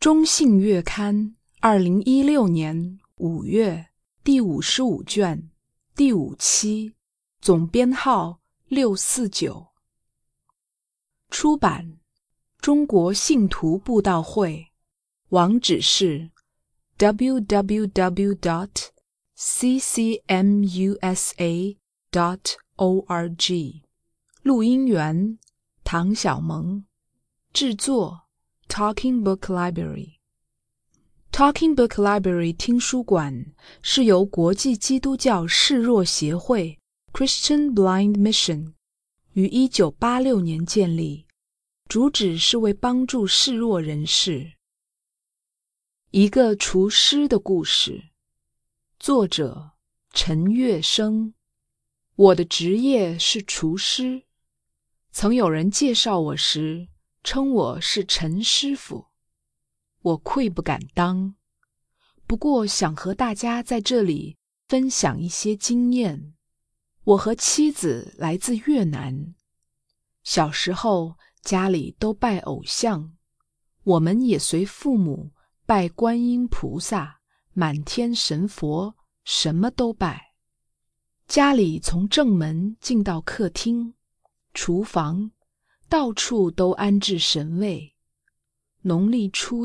中信月刊2016年5月第55卷第5期，总编号649。出版中国信徒布道会，网址是 www.ccmusa.org。 录音员唐小萌，制作Talking Book Library。 Talking Book Library 听书馆是由国际基督教视弱协会 Christian Blind Mission 于1986年建立，主旨是为帮助视弱人士。一个厨师的故事，作者陈月生。我的职业是厨师，曾有人介绍我时称我是陈师傅，我愧不敢当，不过想和大家在这里分享一些经验。我和妻子来自越南，小时候家里都拜偶像，我们也随父母拜观音菩萨、满天神佛，什么都拜。家里从正门进到客厅、厨房，到处都安置神位。农历初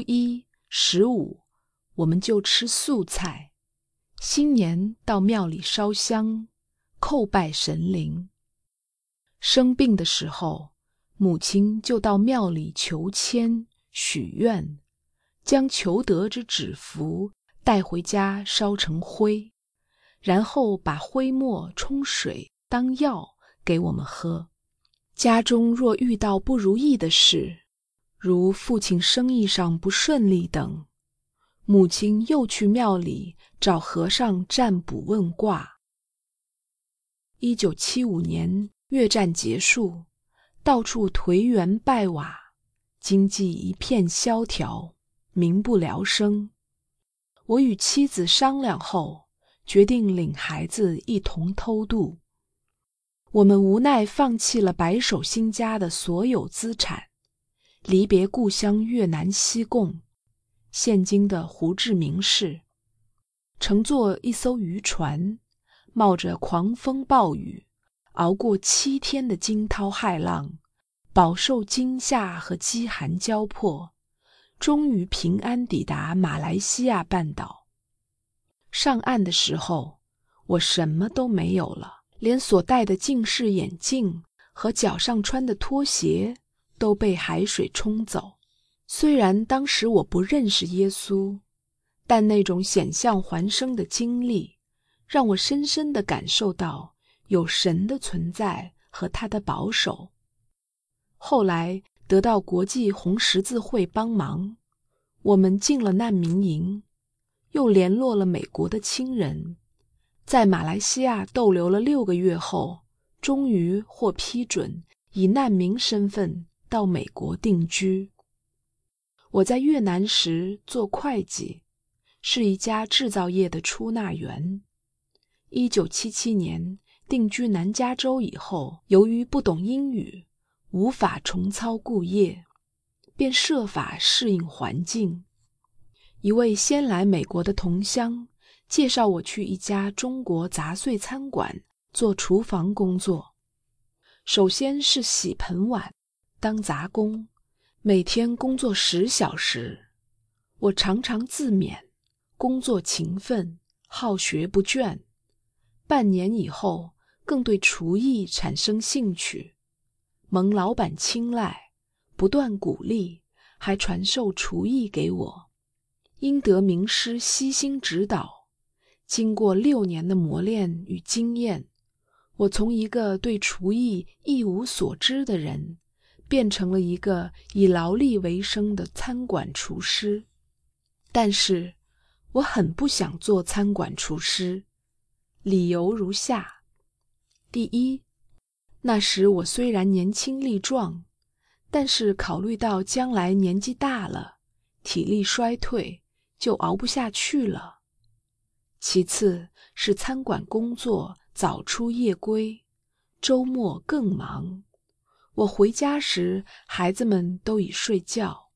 1、15，我们就吃素菜。新年到庙里烧香，叩拜神灵。生病的时候，母亲就到庙里求签、许愿，将求得之纸符带回家烧成灰，然后把灰末冲水当药给我们喝。家中若遇到不如意的事，如父亲生意上不顺利等，母亲又去庙里找和尚占卜问卦。1975年越战结束，到处颓垣败瓦，经济一片萧条，民不聊生。我与妻子商量后，决定领孩子一同偷渡。我们无奈放弃了白手兴家的所有资产，离别故乡越南西贡，现今的胡志明市，乘坐一艘渔船，冒着狂风暴雨，熬过7天的惊涛骇浪，饱受惊吓和饥寒交迫，终于平安抵达马来西亚半岛。上岸的时候，我什么都没有了，连所戴的近视眼镜和脚上穿的拖鞋都被海水冲走。虽然当时我不认识耶稣，但那种险象环生的经历让我深深地感受到有神的存在和他的保守。后来得到国际红十字会帮忙，我们进了难民营，又联络了美国的亲人，在马来西亚逗留了6个月后，终于获批准以难民身份到美国定居。我在越南时做会计，是一家制造业的出纳员。1977年定居南加州以后，由于不懂英语，无法重操故业，便设法适应环境。一位先来美国的同乡介绍我去一家中国杂碎餐馆做厨房工作。首先是洗盆碗，当杂工，每天工作10小时。我常常自勉，工作勤奋，好学不倦。半年以后，更对厨艺产生兴趣，蒙老板青睐，不断鼓励，还传授厨艺给我。因得名师悉心指导，经过6年的磨练与经验，我从一个对厨艺一无所知的人，变成了一个以劳力为生的餐馆厨师。但是我很不想做餐馆厨师，理由如下。第一，那时我虽然年轻力壮，但是考虑到将来年纪大了，体力衰退，就熬不下去了。其次是餐馆工作早出夜归，周末更忙。我回家时，孩子们都已睡觉，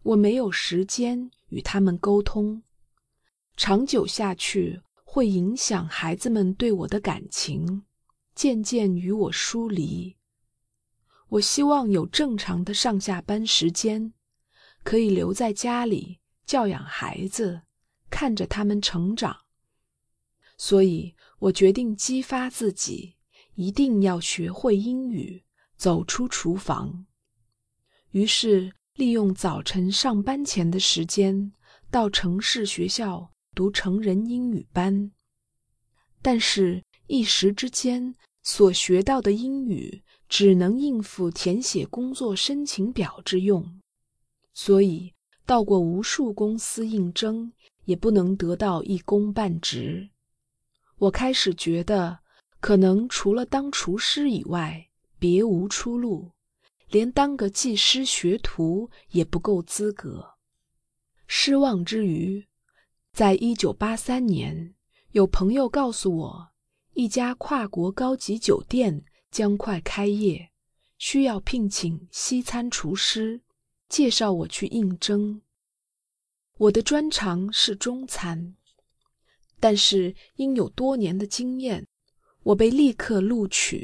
我没有时间与他们沟通，长久下去会影响孩子们对我的感情，渐渐与我疏离。我希望有正常的上下班时间，可以留在家里教养孩子，看着他们成长。所以我决定激发自己，一定要学会英语，走出厨房。于是利用早晨上班前的时间，到城市学校读成人英语班。但是一时之间，所学到的英语只能应付填写工作申请表之用，所以到过无数公司应征，也不能得到一工半职。我开始觉得，可能除了当厨师以外，别无出路，连当个技师学徒也不够资格。失望之余，在1983年，有朋友告诉我，一家跨国高级酒店将快开业，需要聘请西餐厨师，介绍我去应征。我的专长是中餐，但是因有多年的经验，我被立刻录取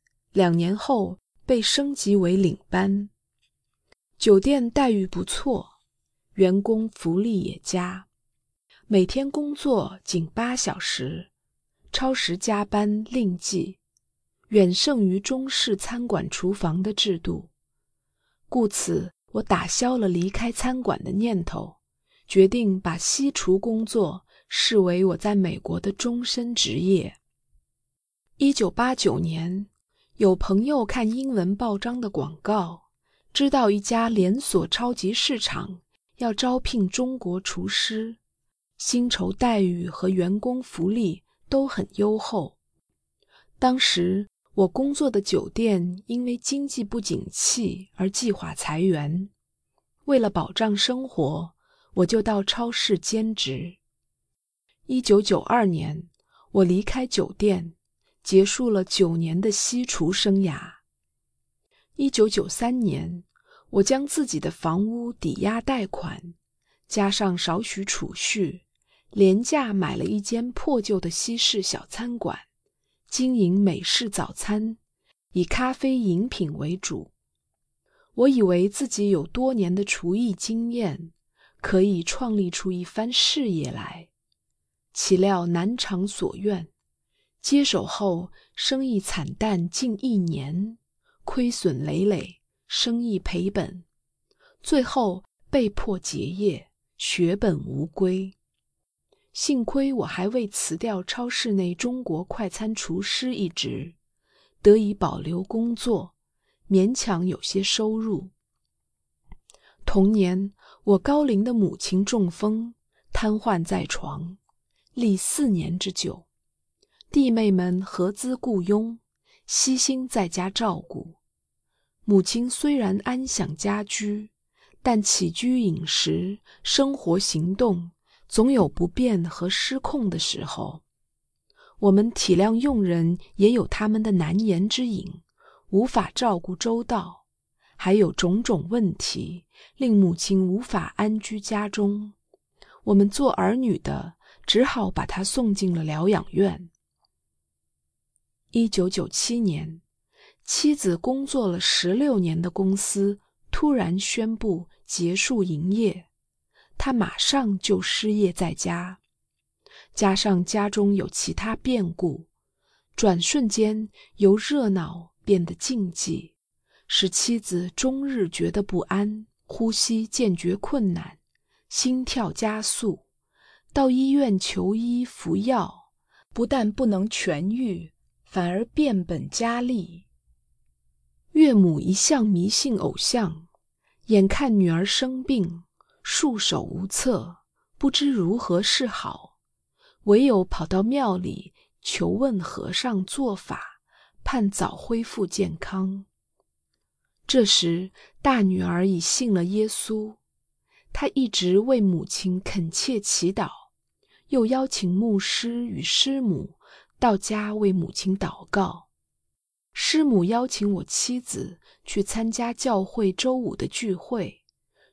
，2年后被升级为领班。酒店待遇不错，员工福利也佳，每天工作仅8小时，超时加班另计，远胜于中式餐馆厨房的制度。故此，我打消了离开餐馆的念头，决定把西厨工作视为我在美国的终身职业。1989年，有朋友看英文报章的广告，知道一家连锁超级市场要招聘中国厨师，薪酬待遇和员工福利都很优厚。当时我工作的酒店因为经济不景气而计划裁员，为了保障生活，我就到超市兼职。1992年，我离开酒店，结束了9年的西厨生涯。1993年，我将自己的房屋抵押贷款，加上少许储蓄，廉价买了一间破旧的西式小餐馆，经营美式早餐，以咖啡饮品为主。我以为自己有多年的厨艺经验，可以创立出一番事业来。岂料难偿所愿，接手后生意惨淡近1年，亏损累累，生意赔本，最后被迫结业，血本无归。幸亏我还未辞掉超市内中国快餐厨师一职，得以保留工作，勉强有些收入。同年，我高龄的母亲中风，瘫痪在床，历4年之久。弟妹们合资雇佣，悉心在家照顾。母亲虽然安享家居，但起居饮食、生活行动总有不便和失控的时候。我们体谅佣人也有他们的难言之隐，无法照顾周到，还有种种问题，令母亲无法安居家中。我们做儿女的只好把她送进了疗养院。1997年，妻子工作了16年的公司突然宣布结束营业，她马上就失业在家，加上家中有其他变故，转瞬间由热闹变得静寂，使妻子终日觉得不安，呼吸渐觉困难，心跳加速，到医院求医服药，不但不能痊愈，反而变本加厉。岳母一向迷信偶像，眼看女儿生病，束手无策，不知如何是好，唯有跑到庙里求问和尚做法，盼早恢复健康。这时大女儿已信了耶稣，她一直为母亲恳切祈祷，又邀请牧师与师母到家为母亲祷告。师母邀请我妻子去参加教会周5的聚会，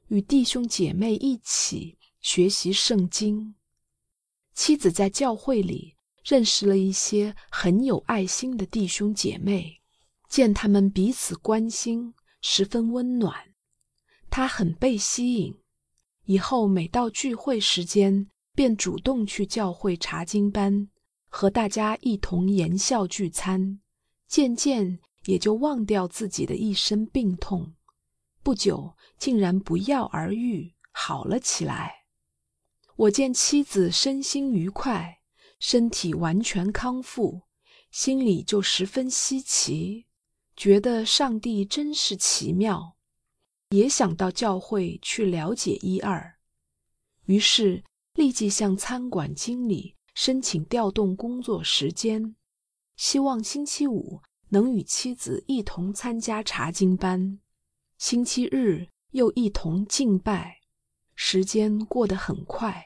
与弟兄姐妹一起学习圣经。妻子在教会里认识了一些很有爱心的弟兄姐妹，见他们彼此关心，十分温暖。她很被吸引，以后每到聚会时间，便主动去教会查经班，和大家一同言笑聚餐，渐渐也就忘掉自己的一身病痛，不久竟然不药而愈，好了起来。我见妻子身心愉快，身体完全康复，心里就十分稀奇，觉得上帝真是奇妙，也想到教会去了解一二。于是立即向餐馆经理申请调动工作时间，希望星期五能与妻子一同参加查经班，星期日又一同敬拜。时间过得很快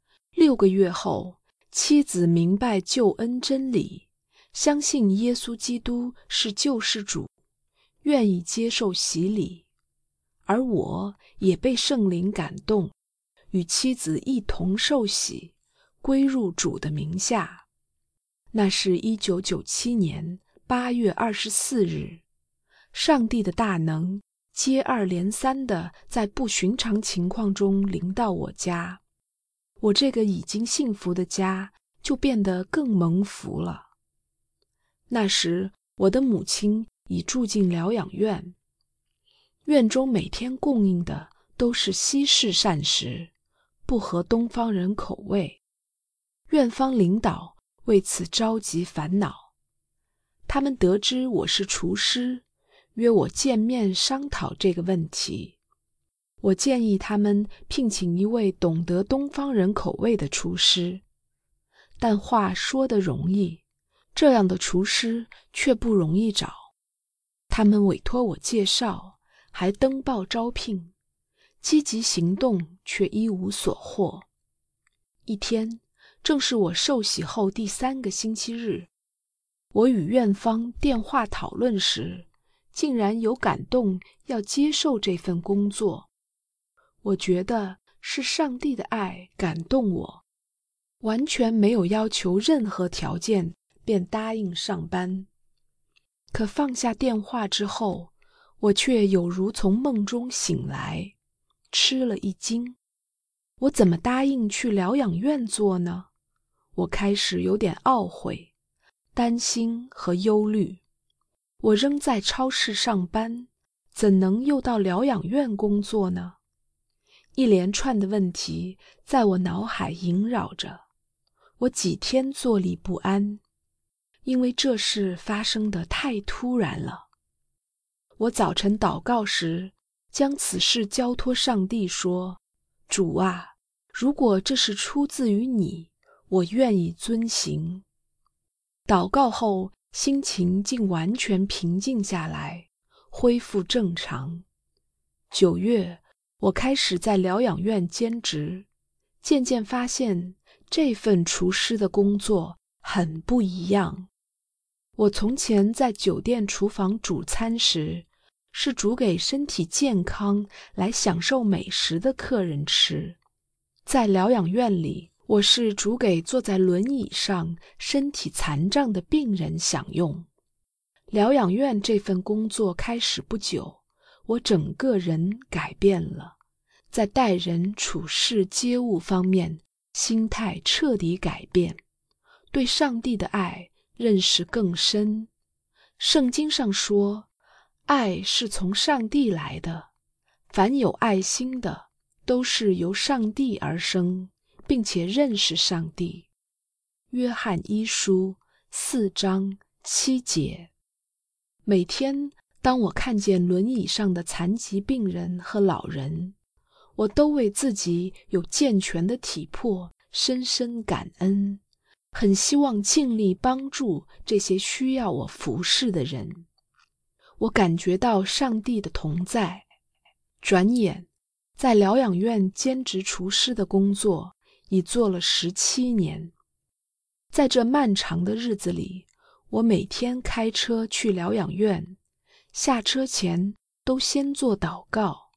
，6个月后，妻子明白救恩真理，相信耶稣基督是救世主，愿意接受洗礼。而我也被圣灵感动，与妻子一同受洗，归入主的名下。那是1997年8月24日，上帝的大能接二连三地在不寻常情况中临到我家，我这个已经幸福的家就变得更蒙福了。那时我的母亲已住进疗养院，院中每天供应的都是西式膳食，不合东方人口味。院方领导为此着急烦恼，他们得知我是厨师，约我见面商讨这个问题。我建议他们聘请一位懂得东方人口味的厨师，但话说得容易，这样的厨师却不容易找。他们委托我介绍，还登报招聘，积极行动却一无所获。一天，正是我受洗后第3个星期日，我与院方电话讨论时，竟然有感动要接受这份工作。我觉得是上帝的爱感动我，完全没有要求任何条件，便答应上班。可放下电话之后，我却有如从梦中醒来，吃了一惊。我怎么答应去疗养院做呢？我开始有点懊悔、担心和忧虑。我仍在超市上班，怎能又到疗养院工作呢？一连串的问题在我脑海萦绕着，我几天坐立不安，因为这事发生得太突然了。我早晨祷告时，将此事交托上帝说：主啊，如果这是出自于你，我愿意遵行。祷告后，心情竟完全平静下来，恢复正常。9月，我开始在疗养院兼职，渐渐发现这份厨师的工作很不一样。我从前在酒店厨房煮餐时，是煮给身体健康来享受美食的客人吃。在疗养院里，我是煮给坐在轮椅上身体残障的病人享用。疗养院这份工作开始不久，我整个人改变了，在待人处事接物方面，心态彻底改变，对上帝的爱认识更深。圣经上说，爱是从上帝来的，凡有爱心的，都是由上帝而生，并且认识上帝。约翰一书4章7节。每天当我看见轮椅上的残疾病人和老人，我都为自己有健全的体魄深深感恩，很希望尽力帮助这些需要我服侍的人。我感觉到上帝的同在。转眼在疗养院兼职厨师的工作已做了17年。在这漫长的日子里，我每天开车去疗养院，下车前都先做祷告，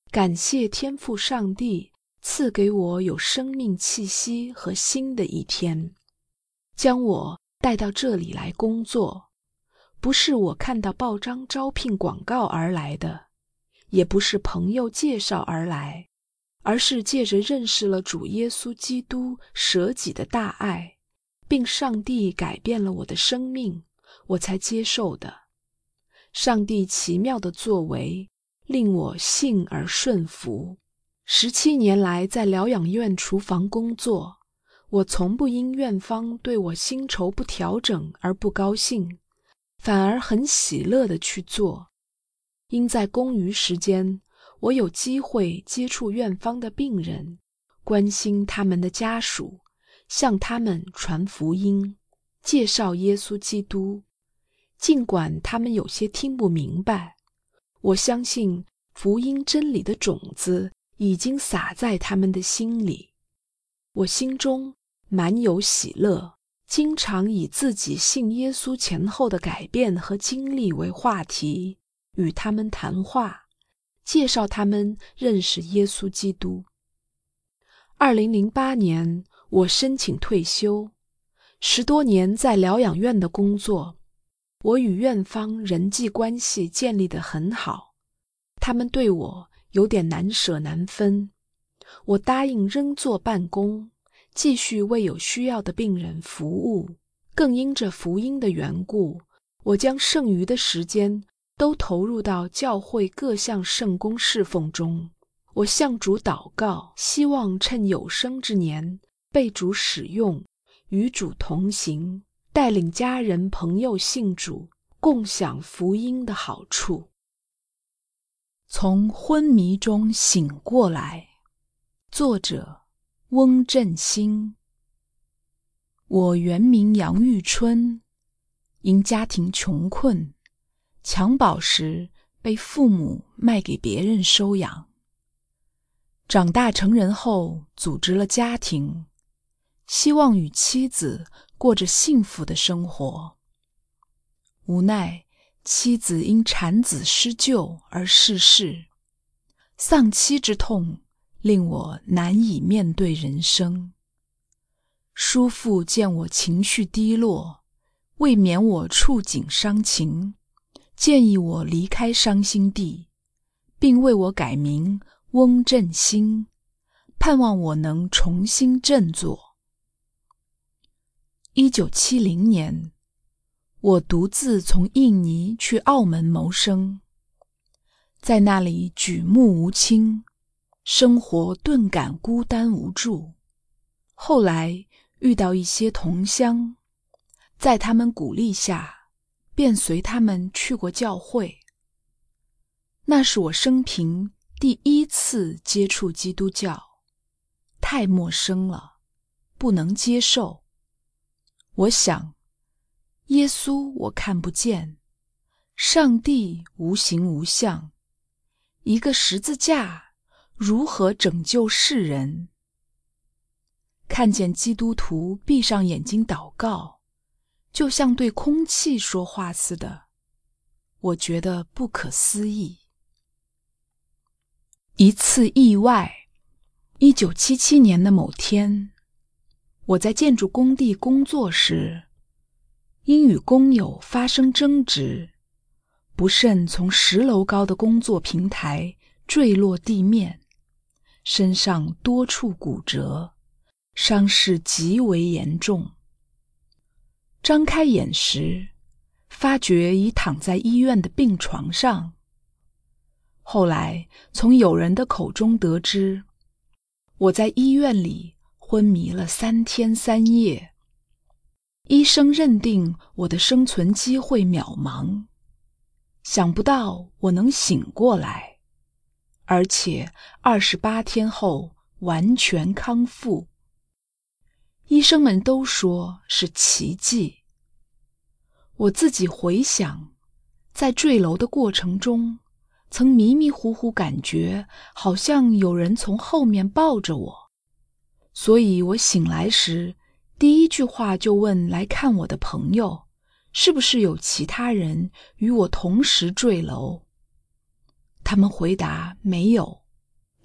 感谢天父上帝赐给我有生命气息和新的一天，将我带到这里来工作，不是我看到报章招聘广告而来的，也不是朋友介绍而来，而是借着认识了主耶稣基督舍己的大爱，并上帝改变了我的生命，我才接受的。上帝奇妙的作为令我信而顺服。17年来在疗养院厨房工作，我从不因院方对我薪酬不调整而不高兴，反而很喜乐地去做。因在公余时间，我有机会接触院方的病人，关心他们的家属，向他们传福音，介绍耶稣基督。尽管他们有些听不明白，我相信福音真理的种子已经撒在他们的心里。我心中满有喜乐，经常以自己信耶稣前后的改变和经历为话题，与他们谈话，介绍他们认识耶稣基督。2008年，我申请退休，10多年在疗养院的工作，我与院方人际关系建立得很好，他们对我有点难舍难分。我答应仍做办公，继续为有需要的病人服务，更因着福音的缘故，我将剩余的时间都投入到教会各项圣工侍奉中。我向主祷告，希望趁有生之年被主使用，与主同行，带领家人朋友信主，共享福音的好处。从昏迷中醒过来。作者翁振兴。我原名杨玉春，因家庭穷困，襁褓时被父母卖给别人收养。长大成人后，组织了家庭，希望与妻子过着幸福的生活。无奈妻子因产子失救而逝世，丧妻之痛令我难以面对人生。叔父见我情绪低落，为免我触景伤情，建议我离开伤心地，并为我改名翁振兴，盼望我能重新振作。1970年，我独自从印尼去澳门谋生，在那里举目无亲，生活顿感孤单无助。后来遇到一些同乡，在他们鼓励下，便随他们去过教会。那是我生平第一次接触基督教，太陌生了，不能接受。我想，耶稣我看不见，上帝无形无相，一个十字架如何拯救世人？看见基督徒闭上眼睛祷告，就像对空气说话似的，我觉得不可思议。一次意外，1977年的某天，我在建筑工地工作时，因与工友发生争执，不慎从10楼高的工作平台坠落地面，身上多处骨折，伤势极为严重。张开眼时，发觉已躺在医院的病床上。后来从友人的口中得知，我在医院里昏迷了3天3夜。医生认定我的生存机会渺茫，想不到我能醒过来，而且28天后完全康复。医生们都说是奇迹。我自己回想，在坠楼的过程中，曾迷迷糊糊感觉好像有人从后面抱着我，所以我醒来时，第一句话就问来看我的朋友，是不是有其他人与我同时坠楼？他们回答没有，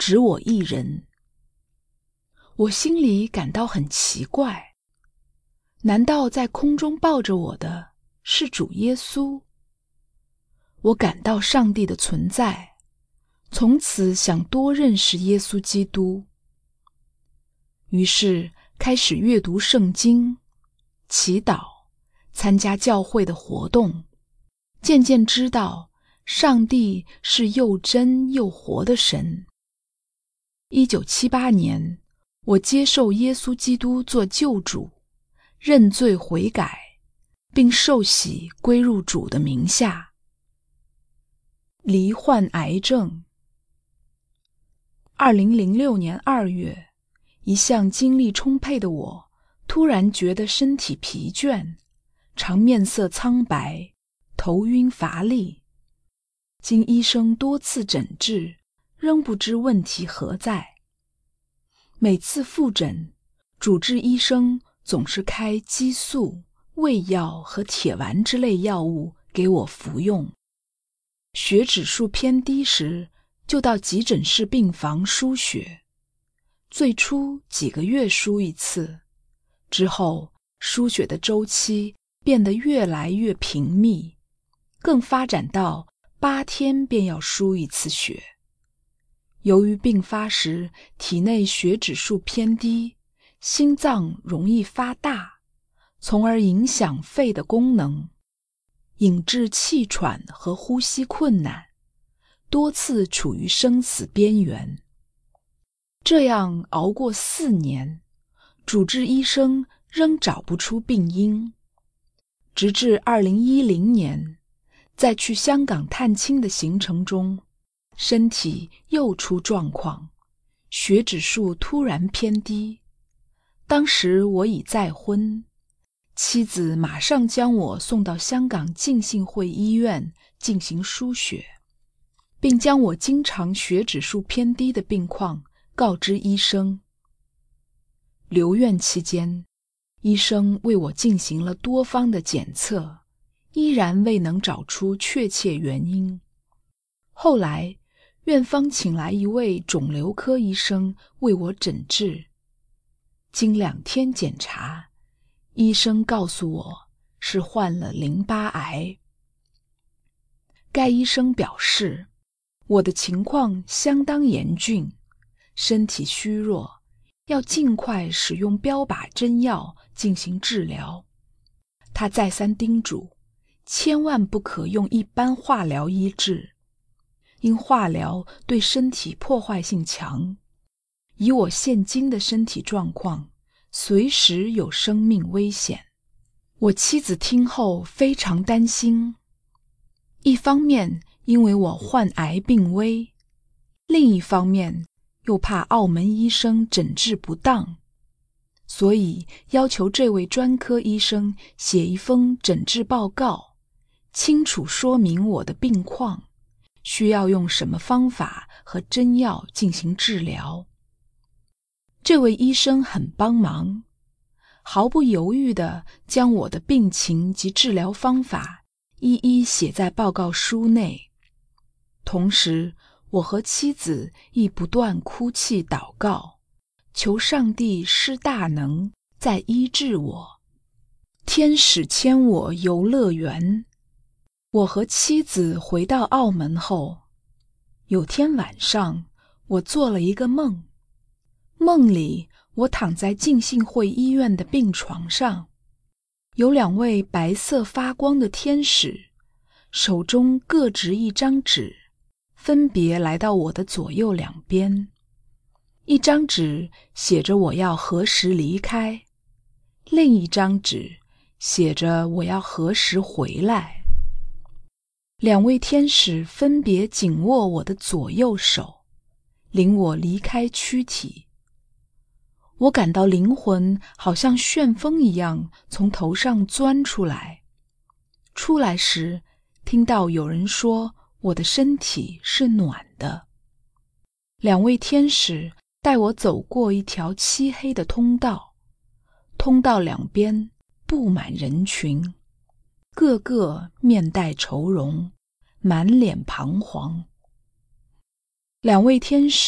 只我一人。我心里感到很奇怪，难道在空中抱着我的是主耶稣？我感到上帝的存在，从此想多认识耶稣基督。于是开始阅读圣经，祈祷，参加教会的活动，渐渐知道上帝是又真又活的神。1978年，我接受耶稣基督做救主，认罪悔改，并受洗归入主的名下。罹患癌症。2006年2月，一向精力充沛的我，突然觉得身体疲倦，常面色苍白，头晕乏力。经医生多次诊治，仍不知问题何在。每次复诊，主治医生总是开激素、胃药和铁丸之类药物给我服用。血指数偏低时，就到急诊室病房输血。最初几个月输一次，之后输血的周期变得越来越频密，更发展到8天便要输一次血。由于病发时体内血指数偏低，心脏容易发大，从而影响肺的功能，引致气喘和呼吸困难，多次处于生死边缘。这样熬过4年，主治医生仍找不出病因。直至2010年，在去香港探亲的行程中，身体又出状况，血指数突然偏低。当时我已再婚，妻子马上将我送到香港浸信会医院进行输血，并将我经常血指数偏低的病况告知医生。留院期间，医生为我进行了多方的检测，依然未能找出确切原因。后来，院方请来一位肿瘤科医生为我诊治。经2天检查，医生告诉我是患了淋巴癌。该医生表示，我的情况相当严峻，身体虚弱，要尽快使用标靶针药进行治疗。他再三叮嘱，千万不可用一般化疗医治，因化疗对身体破坏性强，以我现今的身体状况，随时有生命危险。我妻子听后非常担心，一方面因为我患癌病危，另一方面又怕澳门医生诊治不当，所以要求这位专科医生写一封诊治报告，清楚说明我的病况，需要用什么方法和针药进行治疗。这位医生很帮忙，毫不犹豫地将我的病情及治疗方法一一写在报告书内。同时，我和妻子亦不断哭泣祷告，求上帝施大能，再医治我。天使牵我游乐园。我和妻子回到澳门后，有天晚上，我做了一个梦。梦里，我躺在浸信会医院的病床上，有2位白色发光的天使，手中各执一张纸，分别来到我的左右两边。一张纸写着我要何时离开，另一张纸写着我要何时回来。2位天使分别紧握我的左右手，领我离开躯体。我感到灵魂好像旋风一样从头上钻出来。出来时，听到有人说我的身体是暖的。2位天使带我走过一条漆黑的通道，通道两边布满人群，个个面带愁容，满脸彷徨。2位天使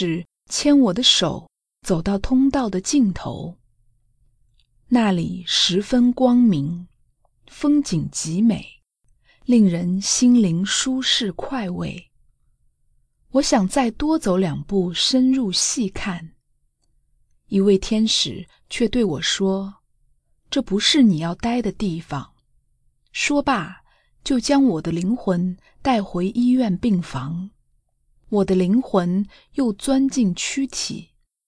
牵我的手走到通道的尽头。那里十分光明，风景极美，令人心灵舒适快慰。我想再多走2步，深入细看。一位天使却对我说：“这不是你要待的地方。”说罢，就将我的灵魂带回医院病房。我的灵魂又钻进躯体。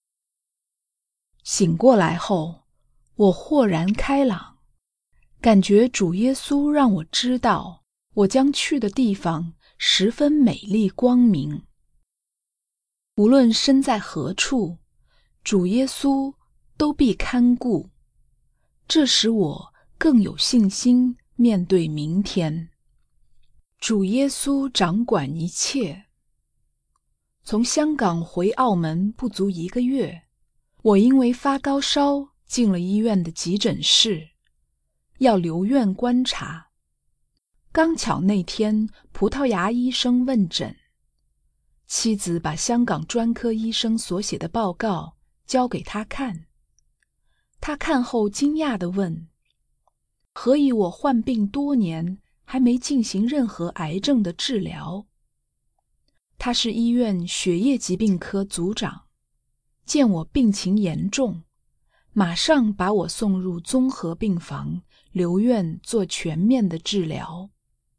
醒过来后，我豁然开朗，感觉主耶稣让我知道，我将去的地方十分美丽光明。无论身在何处，主耶稣都必看顾。这使我更有信心面对明天。主耶稣掌管一切。从香港回澳门不足1个月，我因为发高烧进了医院的急诊室，要留院观察。刚巧那天葡萄牙医生问诊，妻子把香港专科医生所写的报告交给他看。他看后惊讶地问：“何以我患病多年，还没进行任何癌症的治疗？”他是医院血液疾病科组长，见我病情严重，马上把我送入综合病房留院做全面的治疗。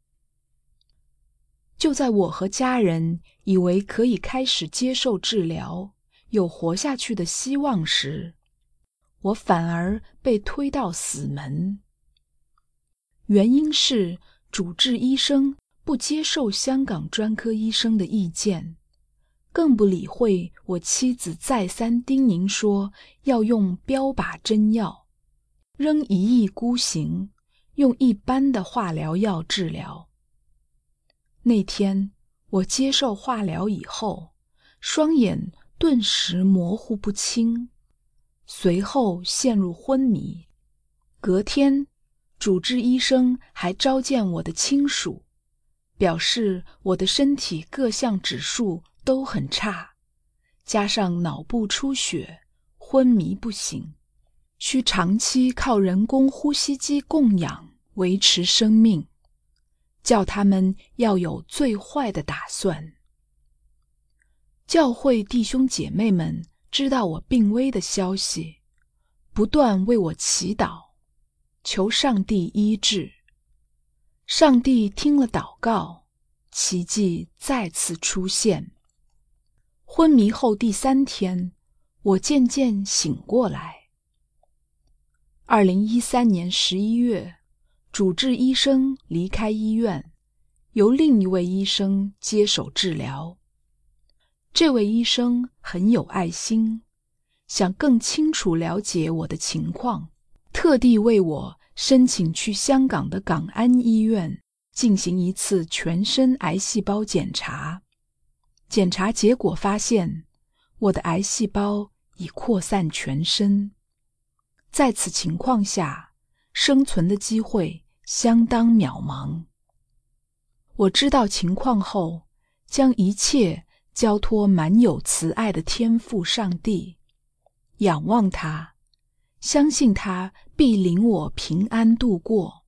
就在我和家人以为可以开始接受治疗，有活下去的希望时，我反而被推到死门。原因是主治医生不接受香港专科医生的意见，更不理会我妻子再三叮咛说要用标靶针药，仍一意孤行，用一般的化疗药治疗。那天我接受化疗以后，双眼顿时模糊不清，随后陷入昏迷。隔天，主治医生还召见我的亲属，表示我的身体各项指数都很差，加上脑部出血，昏迷不醒，需长期靠人工呼吸机供氧维持生命，叫他们要有最坏的打算。教会弟兄姐妹们知道我病危的消息，不断为我祈祷，求上帝医治。上帝听了祷告，奇迹再次出现。昏迷后第3天，我渐渐醒过来。2013年11月，主治医生离开医院，由另一位医生接手治疗。这位医生很有爱心，想更清楚了解我的情况，特地为我申请去香港的港安医院进行一次全身癌细胞检查。检查结果发现，我的癌细胞已扩散全身。在此情况下，生存的机会相当渺茫。我知道情况后，将一切交托满有慈爱的天父上帝，仰望他，相信他必领我平安度过。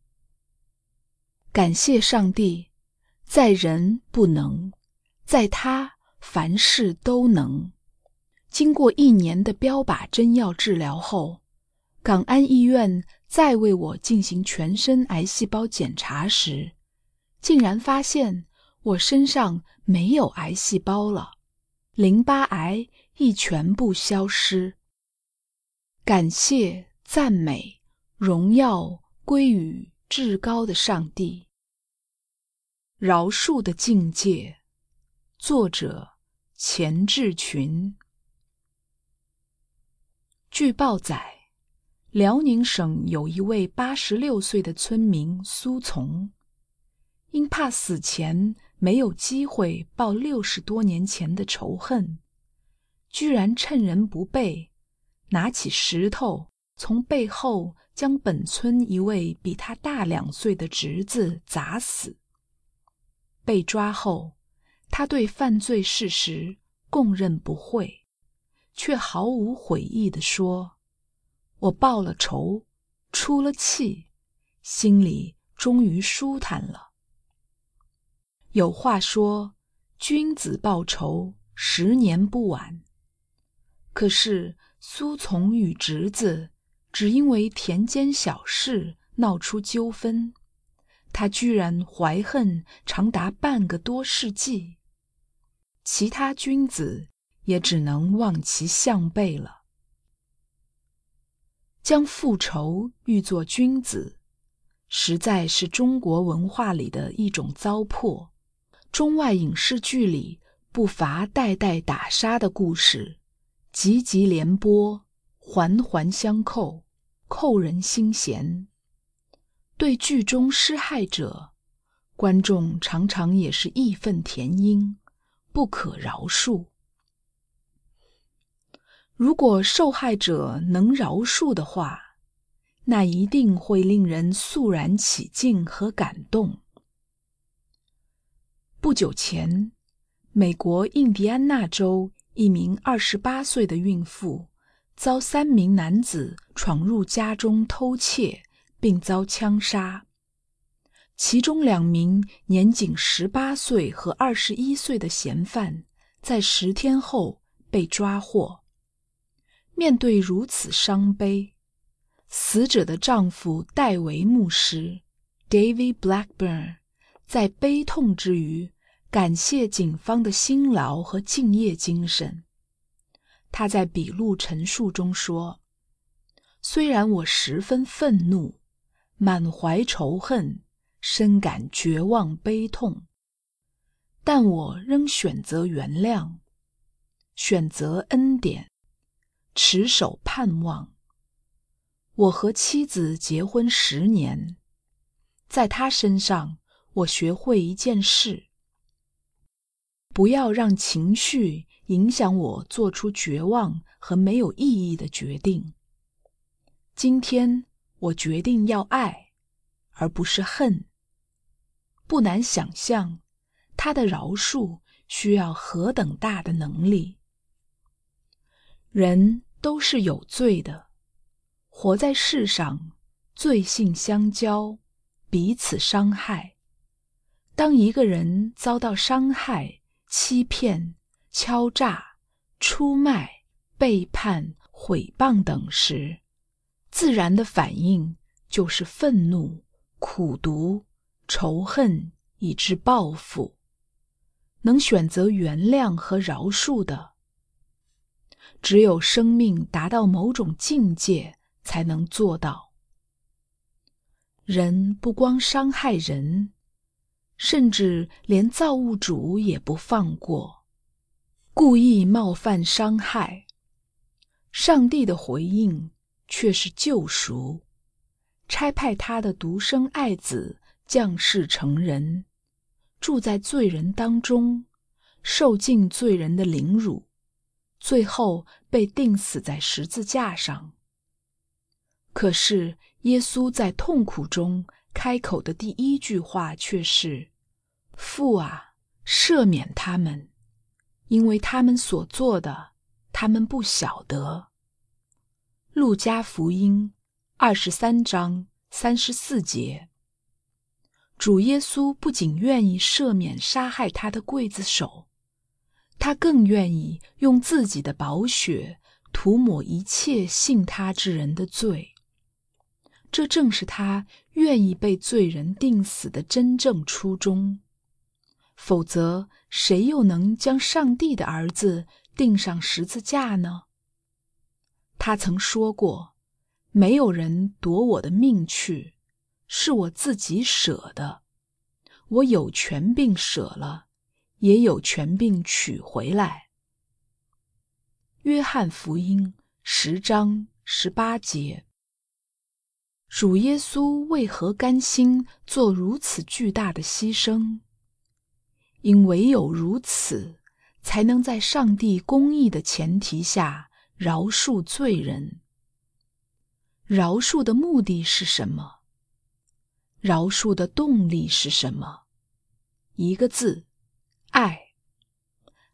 感谢上帝，在人不能，在他凡事都能。经过1年的标靶针药治疗后，港安医院再为我进行全身癌细胞检查时，竟然发现我身上没有癌细胞了，淋巴癌亦全部消失。感谢、赞美、荣耀归于至高的上帝。饶恕的境界，作者钱志群。据报载，辽宁省有一位86岁的村民苏从，因怕死前没有机会报60多年前的仇恨，居然趁人不备，拿起石头从背后将本村一位比他大2岁的侄子砸死。被抓后，他对犯罪事实供认不讳，却毫无悔意地说：我报了仇，出了气，心里终于舒坦了。有话说，君子报仇，10年不晚。可是苏从与侄子只因为田间小事闹出纠纷，他居然怀恨长达半个多世纪，其他君子也只能望其项背了。将复仇誉作君子，实在是中国文化里的一种糟粕。中外影视剧里不乏代代打杀的故事，集集连播，环环相扣，扣人心弦。对剧中施害者，观众常常也是义愤填膺，不可饶恕。如果受害者能饶恕的话，那一定会令人肃然起敬和感动。不久前，美国印第安纳州一名28岁的孕妇遭3名男子闯入家中偷窃，并遭枪杀。其中2名年仅18岁和21岁的嫌犯在10天后被抓获。面对如此伤悲，死者的丈夫戴维牧师 David Blackburn 在悲痛之余，感谢警方的辛劳和敬业精神。他在笔录陈述中说：虽然我十分愤怒，满怀仇恨，深感绝望悲痛，但我仍选择原谅，选择恩典，持守盼望。我和妻子结婚10年，在她身上我学会一件事：不要让情绪影响我做出绝望和没有意义的决定。今天我决定要爱，而不是恨。不难想象，他的饶恕需要何等大的能力。人都是有罪的，活在世上，罪性相交，彼此伤害。当一个人遭到伤害、欺骗、敲诈、出卖、背叛、毁谤等时，自然的反应就是愤怒、苦毒、仇恨以致报复。能选择原谅和饶恕的，只有生命达到某种境界才能做到。人不光伤害人，甚至连造物主也不放过，故意冒犯伤害。上帝的回应却是救赎，差派他的独生爱子降世成人，住在罪人当中，受尽罪人的凌辱，最后被钉死在十字架上。可是耶稣在痛苦中开口的第1句话却是：父啊，赦免他们，因为他们所做的，他们不晓得。路加福音23章34节。主耶稣不仅愿意赦免杀害他的刽子手，他更愿意用自己的宝血涂抹一切信他之人的罪。这正是他愿意被罪人钉死的真正初衷。否则，谁又能将上帝的儿子钉上十字架呢？他曾说过，没有人夺我的命去，是我自己舍的。我有权并舍了，也有权并取回来。约翰福音10章18节。主耶稣为何甘心做如此巨大的牺牲？因唯有如此，才能在上帝公义的前提下饶恕罪人。饶恕的目的是什么？饶恕的动力是什么？一个字：爱。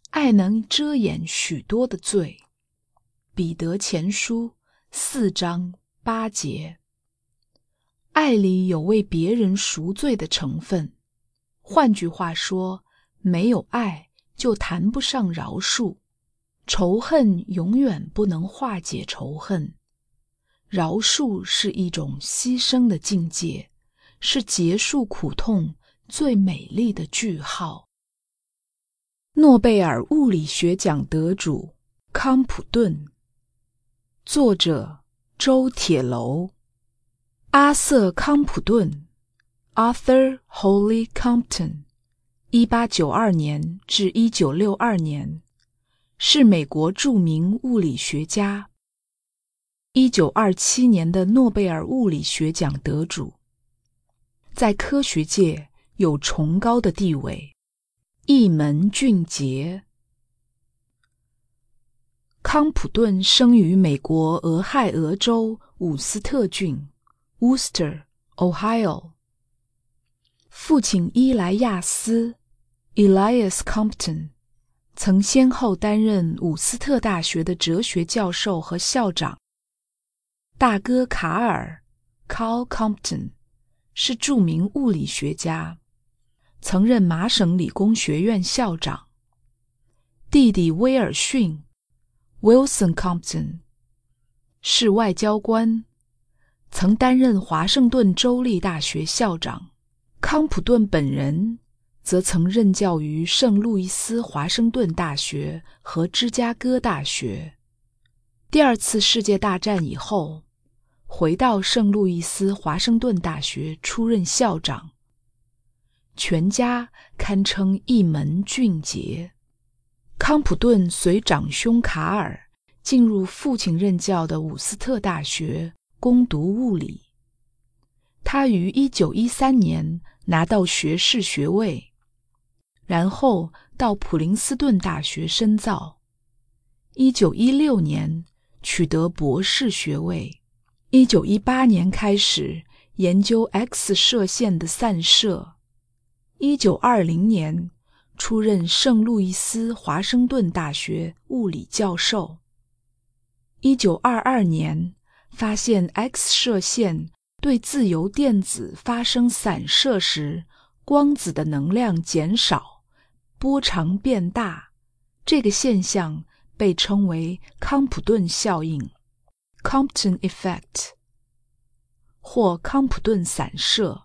爱能遮掩许多的罪。彼得前书4章8节。爱里有为别人赎罪的成分，换句话说，没有爱就谈不上饶恕。仇恨永远不能化解仇恨，饶恕是一种牺牲的境界，是结束苦痛最美丽的句号。诺贝尔物理学奖得主康普顿，作者周铁楼。阿瑟·康普顿 Arthur Holly Compton 1892年至1962年，是美国著名物理学家。1927年的诺贝尔物理学奖得主，在科学界有崇高的地位，一门俊杰。康普顿生于美国俄亥俄州伍斯特郡 Worcester, Ohio。 父亲伊莱亚斯 Elias Compton 曾先后担任伍斯特大学的哲学教授和校长。大哥卡尔 Carl Compton 是著名物理学家，曾任麻省理工学院校长。弟弟威尔逊 Wilson Compton 是外交官，曾担任华盛顿州立大学校长。康普顿本人则曾任教于圣路易斯华盛顿大学和芝加哥大学。第二次世界大战以后，回到圣路易斯华盛顿大学出任校长，全家堪称一门俊杰。康普顿随长兄卡尔进入父亲任教的伍斯特大学攻读物理。他于1913年拿到学士学位，然后到普林斯顿大学深造。1916年取得博士学位。1918年开始研究 X 射线的散射。1920年出任圣路易斯华盛顿大学物理教授。1922年发现 X 射线对自由电子发生散射时，光子的能量减少，波长变大，这个现象被称为康普顿效应 Compton Effect 或康普顿散射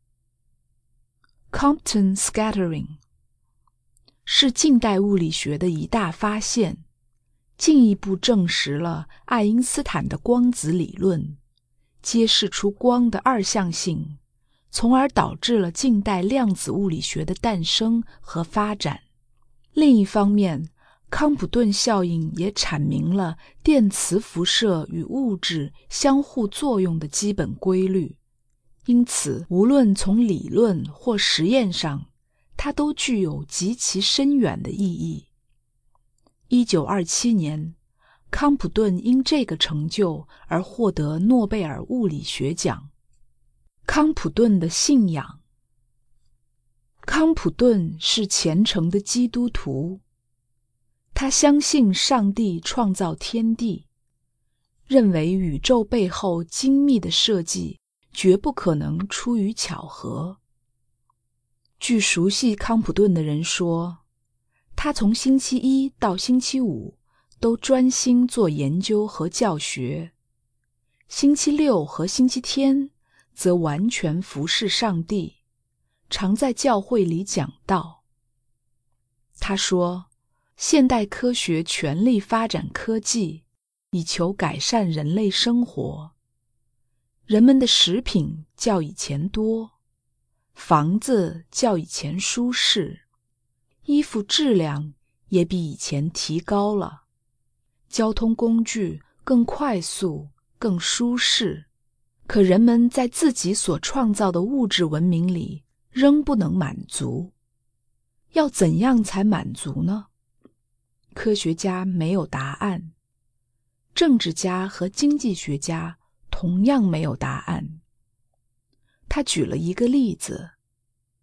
Compton Scattering， 是近代物理学的一大发现，进一步证实了爱因斯坦的光子理论，揭示出光的二象性，从而导致了近代量子物理学的诞生和发展。另一方面，康普顿效应也阐明了电磁辐射与物质相互作用的基本规律，因此无论从理论或实验上，它都具有极其深远的意义。1927年，康普顿因这个成就而获得诺贝尔物理学奖。康普顿的信仰。康普顿是虔诚的基督徒，他相信上帝创造天地，认为宇宙背后精密的设计绝不可能出于巧合。据熟悉康普顿的人说，他从星期一到星期五都专心做研究和教学，星期六和星期天则完全服侍上帝，常在教会里讲道。他说，现代科学全力发展科技，以求改善人类生活。人们的食品较以前多，房子较以前舒适，衣服质量也比以前提高了，交通工具更快速、更舒适。可人们在自己所创造的物质文明里仍不能满足。要怎样才满足呢？科学家没有答案，政治家和经济学家同样没有答案。他举了一个例子，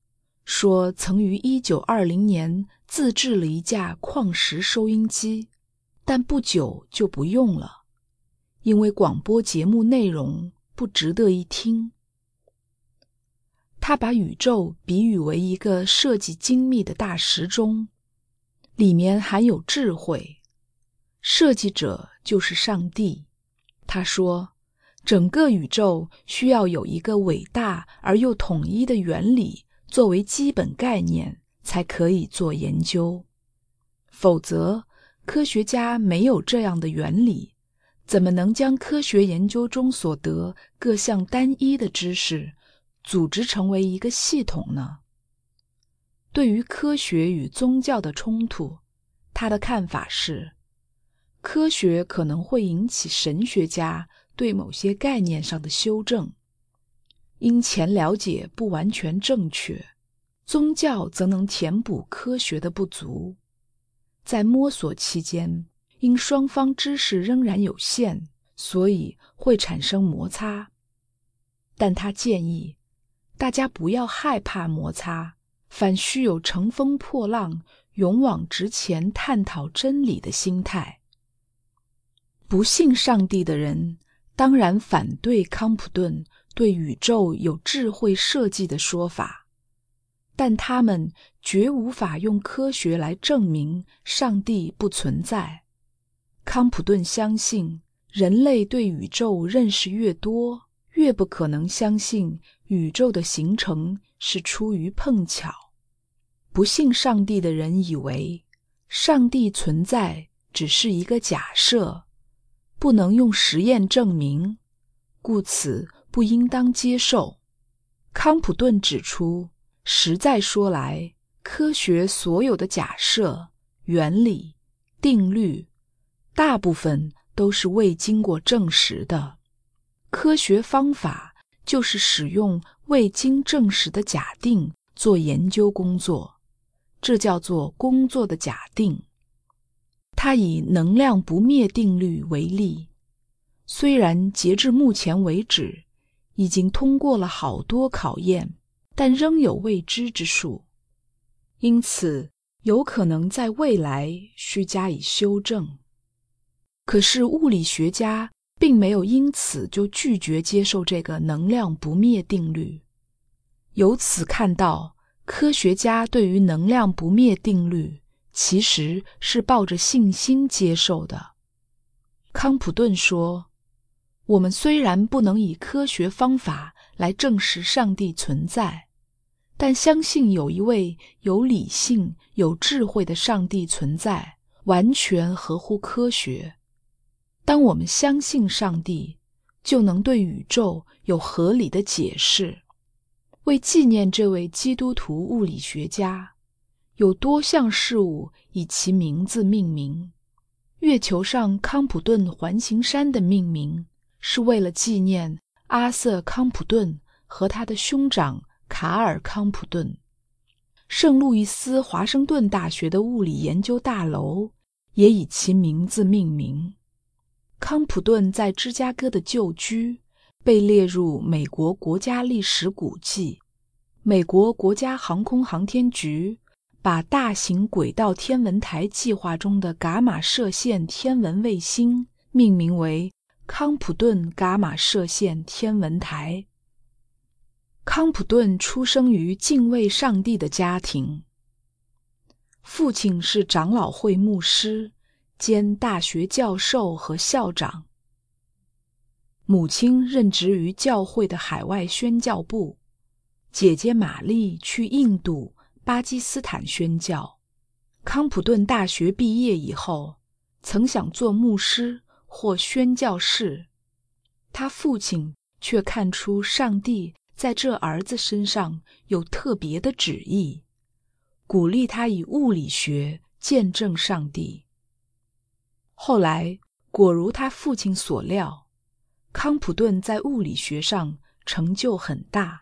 说曾于1920年自制了一架矿石收音机，但不久就不用了，因为广播节目内容不值得一听。他把宇宙比喻为一个设计精密的大时钟，里面含有智慧，设计者就是上帝。他说，整个宇宙需要有一个伟大而又统一的原理作为基本概念，才可以做研究。否则，科学家没有这样的原理，怎么能将科学研究中所得各项单一的知识组织成为一个系统呢？对于科学与宗教的冲突，他的看法是，科学可能会引起神学家对某些概念上的修正，因前了解不完全正确，宗教则能填补科学的不足。在摸索期间，因双方知识仍然有限，所以会产生摩擦。但他建议大家不要害怕摩擦，反须有乘风破浪、勇往直前探讨真理的心态。不信上帝的人当然反对康普顿对宇宙有智慧设计的说法，但他们绝无法用科学来证明上帝不存在。康普顿相信，人类对宇宙认识越多，越不可能相信宇宙的形成是出于碰巧。不信上帝的人以为，上帝存在只是一个假设，不能用实验证明，故此不应当接受。康普顿指出，实在说来，科学所有的假设、原理、定律，大部分都是未经过证实的。科学方法就是使用未经证实的假定做研究工作，这叫做工作的假定。他以能量不灭定律为例，虽然截至目前为止已经通过了好多考验，但仍有未知之数，因此有可能在未来需加以修正。可是物理学家并没有因此就拒绝接受这个能量不灭定律。由此看到，科学家对于能量不灭定律其实是抱着信心接受的。康普顿说，我们虽然不能以科学方法来证实上帝存在，但相信有一位有理性、有智慧的上帝存在，完全合乎科学。当我们相信上帝，就能对宇宙有合理的解释。为纪念这位基督徒物理学家，有多项事物以其名字命名。月球上康普顿环形山的命名是为了纪念阿瑟·康普顿和他的兄长卡尔·康普顿。圣路易斯华盛顿大学的物理研究大楼也以其名字命名。康普顿在芝加哥的旧居被列入美国国家历史古迹。美国国家航空航天局把大型轨道天文台计划中的伽马射线天文卫星命名为康普顿伽马射线天文台。康普顿出生于敬畏上帝的家庭，父亲是长老会牧师兼大学教授和校长，母亲任职于教会的海外宣教部，姐姐玛丽去印度、巴基斯坦宣教。康普顿大学毕业以后，曾想做牧师或宣教士，他父亲却看出上帝在这儿子身上有特别的旨意，鼓励他以物理学见证上帝。后来果如他父亲所料，康普顿在物理学上成就很大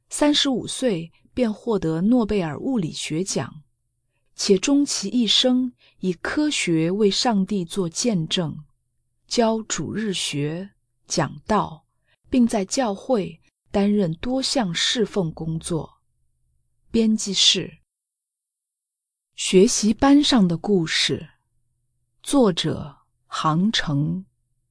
，35岁便获得诺贝尔物理学奖，且终其一生以科学为上帝做见证，教主日学、讲道，并在教会担任多项侍奉工作。 编辑室。学习班上的故事，作者杭城。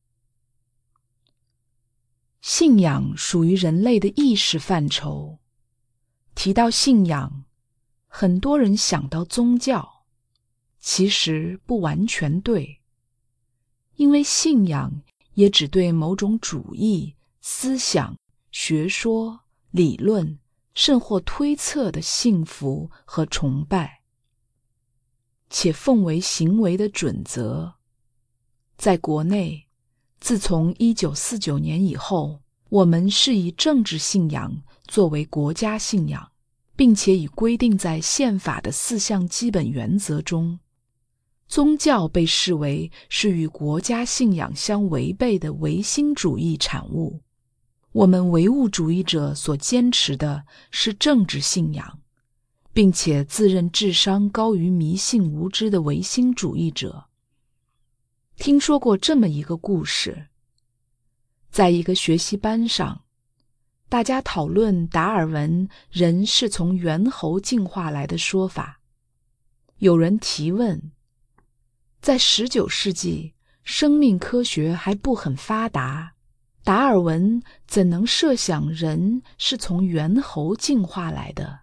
信仰属于人类的意识范畴。提到信仰，很多人想到宗教，其实不完全对，因为信仰也只对某种主义、思想、学说、理论，甚或推测的信服和崇拜，且奉为行为的准则。在国内，自从1949年以后，我们是以政治信仰作为国家信仰，并且已规定在宪法的4项基本原则中。宗教被视为是与国家信仰相违背的唯心主义产物。我们唯物主义者所坚持的是政治信仰，并且自认智商高于迷信无知的唯心主义者。听说过这么一个故事，在一个学习班上，大家讨论达尔文人是从猿猴进化来的说法。有人提问，在19世纪，生命科学还不很发达，达尔文怎能设想人是从猿猴进化来的？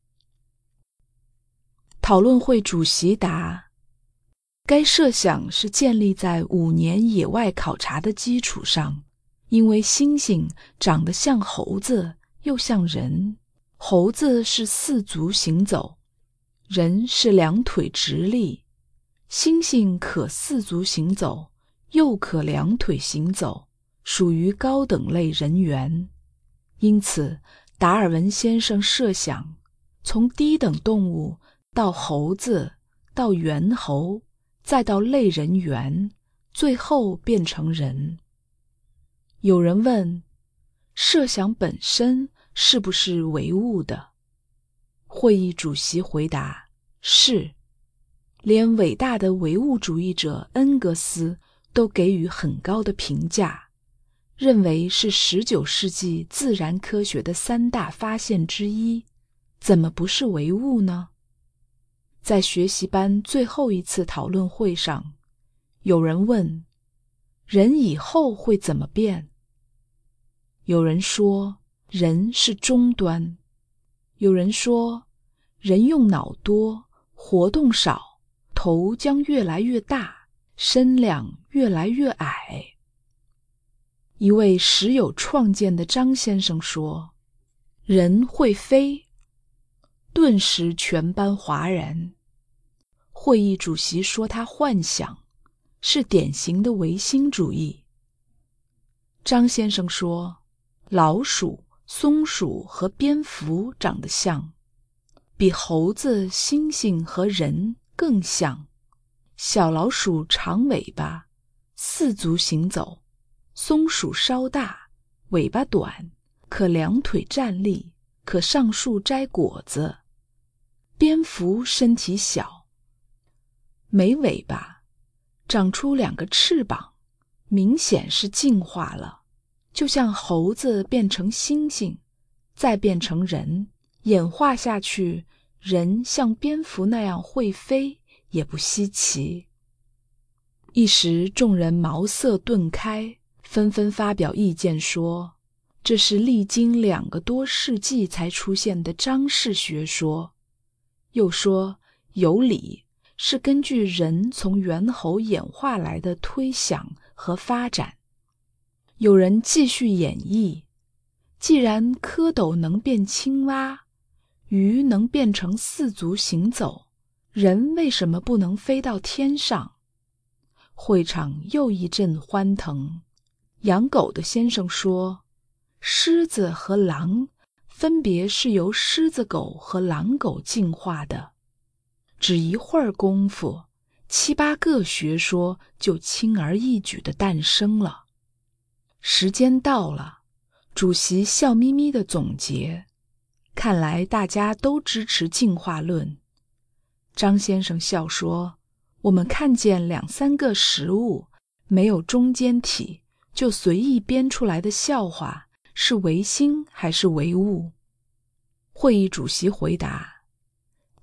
讨论会主席答，该设想是建立在5年野外考察的基础上，因为猩猩长得像猴子又像人，猴子是4足行走，人是2腿直立，猩猩可4足行走，又可2腿行走，属于高等类人猿。因此，达尔文先生设想，从低等动物到猴子，到猿猴，再到类人猿，最后变成人。有人问，设想本身是不是唯物的？会议主席回答，是。连伟大的唯物主义者恩格斯都给予很高的评价，认为是19世纪自然科学的3大发现之一，怎么不是唯物呢？在学习班最后一次讨论会上，有人问，人以后会怎么变？有人说，人是终端。有人说，人用脑多，活动少，头将越来越大，身量越来越矮。一位时有创见的张先生说，人会飞。顿时全班哗然。会议主席说他幻想，是典型的唯心主义。张先生说，老鼠、松鼠和蝙蝠长得像，比猴子、猩猩和人更像。小老鼠长尾巴，4足行走；松鼠稍大，尾巴短，可2腿站立，可上树摘果子。蝙蝠身体小，没尾巴，长出2个翅膀，明显是进化了，就像猴子变成猩猩，再变成人，演化下去，人像蝙蝠那样会飞，也不稀奇。一时众人茅塞顿开，纷纷发表意见说，这是历经2个多世纪才出现的张氏学说。又说有理，是根据人从猿猴演化来的推想和发展。有人继续演绎，既然蝌蚪能变青蛙，鱼能变成4足行走，人为什么不能飞到天上？会场又一阵欢腾。养狗的先生说，狮子和狼分别是由狮子狗和狼狗进化的。只一会儿功夫，7、8个学说就轻而易举地诞生了。时间到了，主席笑眯眯地总结，看来大家都支持进化论。张先生笑说，我们看见2、3个食物没有中间体，就随意编出来的笑话，是唯心还是唯物？会议主席回答，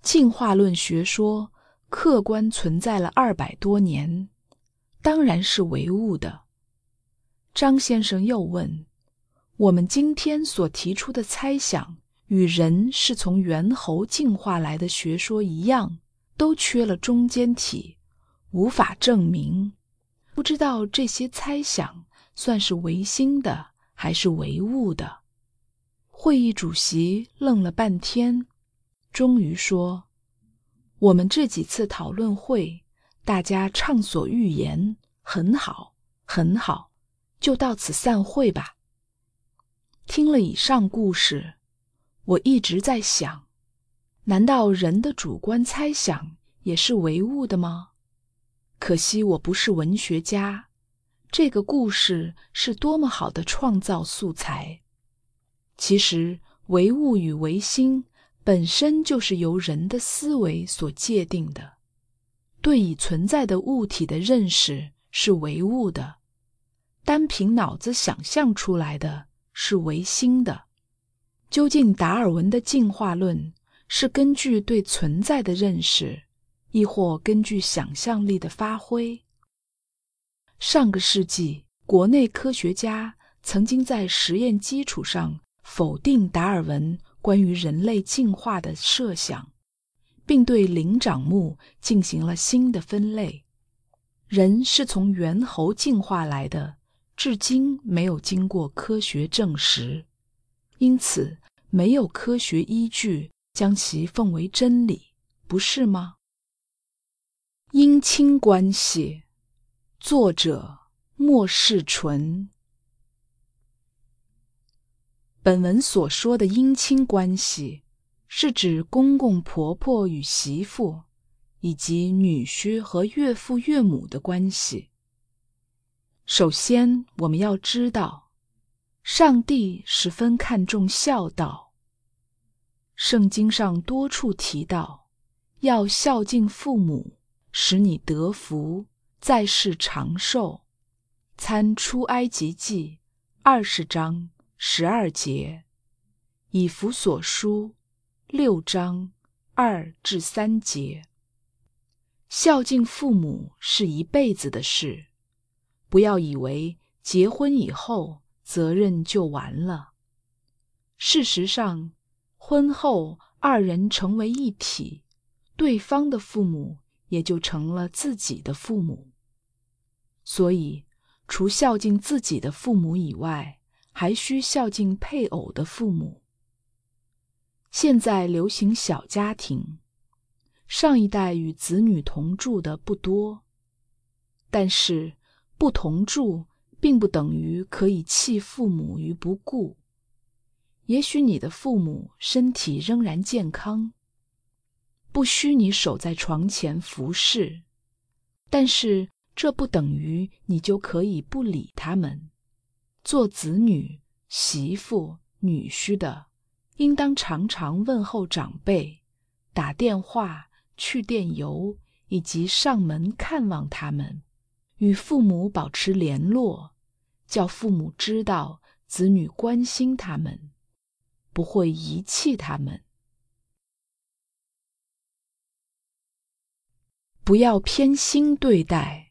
进化论学说客观存在了200多年，当然是唯物的。张先生又问，我们今天所提出的猜想与人是从猿猴进化来的学说一样，都缺了中间体，无法证明。不知道这些猜想算是唯心的还是唯物的？会议主席愣了半天，终于说，我们这几次讨论会，大家畅所欲言，很好，很好，就到此散会吧。听了以上故事，我一直在想，难道人的主观猜想也是唯物的吗？可惜我不是文学家，这个故事是多么好的创造素材。其实唯物与唯心本身就是由人的思维所界定的，对已存在的物体的认识是唯物的，单凭脑子想象出来的是唯心的。究竟达尔文的进化论是根据对存在的认识，亦或根据想象力的发挥？上个世纪，国内科学家曾经在实验基础上否定达尔文关于人类进化的设想，并对灵长目进行了新的分类。人是从猿猴进化来的，至今没有经过科学证实，因此没有科学依据将其奉为真理，不是吗？姻亲关系，作者莫世纯。本文所说的姻亲关系，是指公公婆婆与媳妇，以及女婿和岳父岳母的关系。首先，我们要知道，上帝十分看重孝道。圣经上多处提到，要孝敬父母，使你得福，在世长寿。参出埃及记20章12节，以弗所书6章2至3节。孝敬父母是一辈子的事，不要以为结婚以后责任就完了。事实上，婚后2人成为一体，对方的父母也就成了自己的父母。所以，除孝敬自己的父母以外，还需孝敬配偶的父母。现在流行小家庭，上一代与子女同住的不多，但是不同住并不等于可以弃父母于不顾。也许你的父母身体仍然健康，不需你守在床前服侍，但是这不等于你就可以不理他们。做子女、媳妇、女婿的，应当常常问候长辈，打电话、去电邮，以及上门看望他们，与父母保持联络，叫父母知道子女关心他们，不会遗弃他们。不要偏心对待。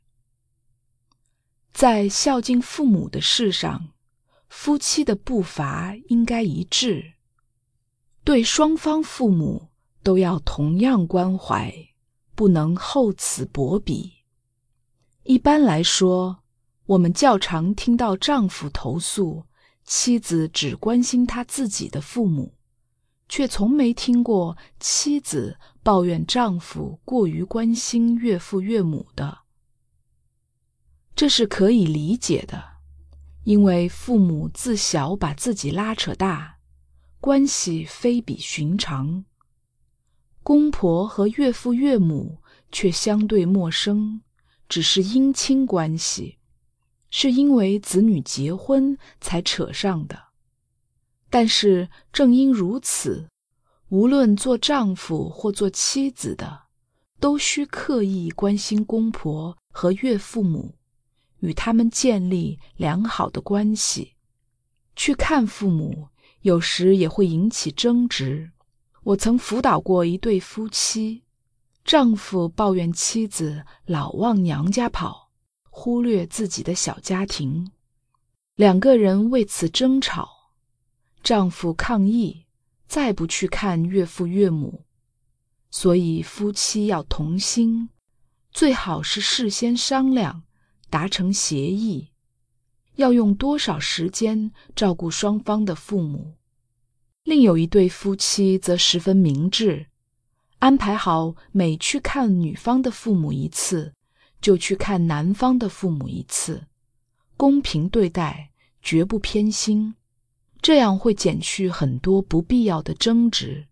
在孝敬父母的事上，夫妻的步伐应该一致，对双方父母都要同样关怀，不能厚此薄彼。一般来说，我们较常听到丈夫投诉妻子只关心他自己的父母，却从没听过妻子抱怨丈夫过于关心岳父岳母的。这是可以理解的，因为父母自小把自己拉扯大，关系非比寻常。公婆和岳父岳母却相对陌生，只是姻亲关系，是因为子女结婚才扯上的。但是正因如此，无论做丈夫或做妻子的，都需刻意关心公婆和岳父母，与他们建立良好的关系。去看父母，有时也会引起争执， 我曾辅导过一对夫妻，丈夫抱怨妻子老往娘家跑，忽略自己的小家庭。两个人为此争吵，丈夫抗议，再不去看岳父岳母。所以夫妻要同心，最好是事先商量，达成协议，要用多少时间照顾双方的父母。另有一对夫妻则十分明智，安排好每去看女方的父母一次，就去看男方的父母一次，公平对待，绝不偏心，这样会减去很多不必要的争执。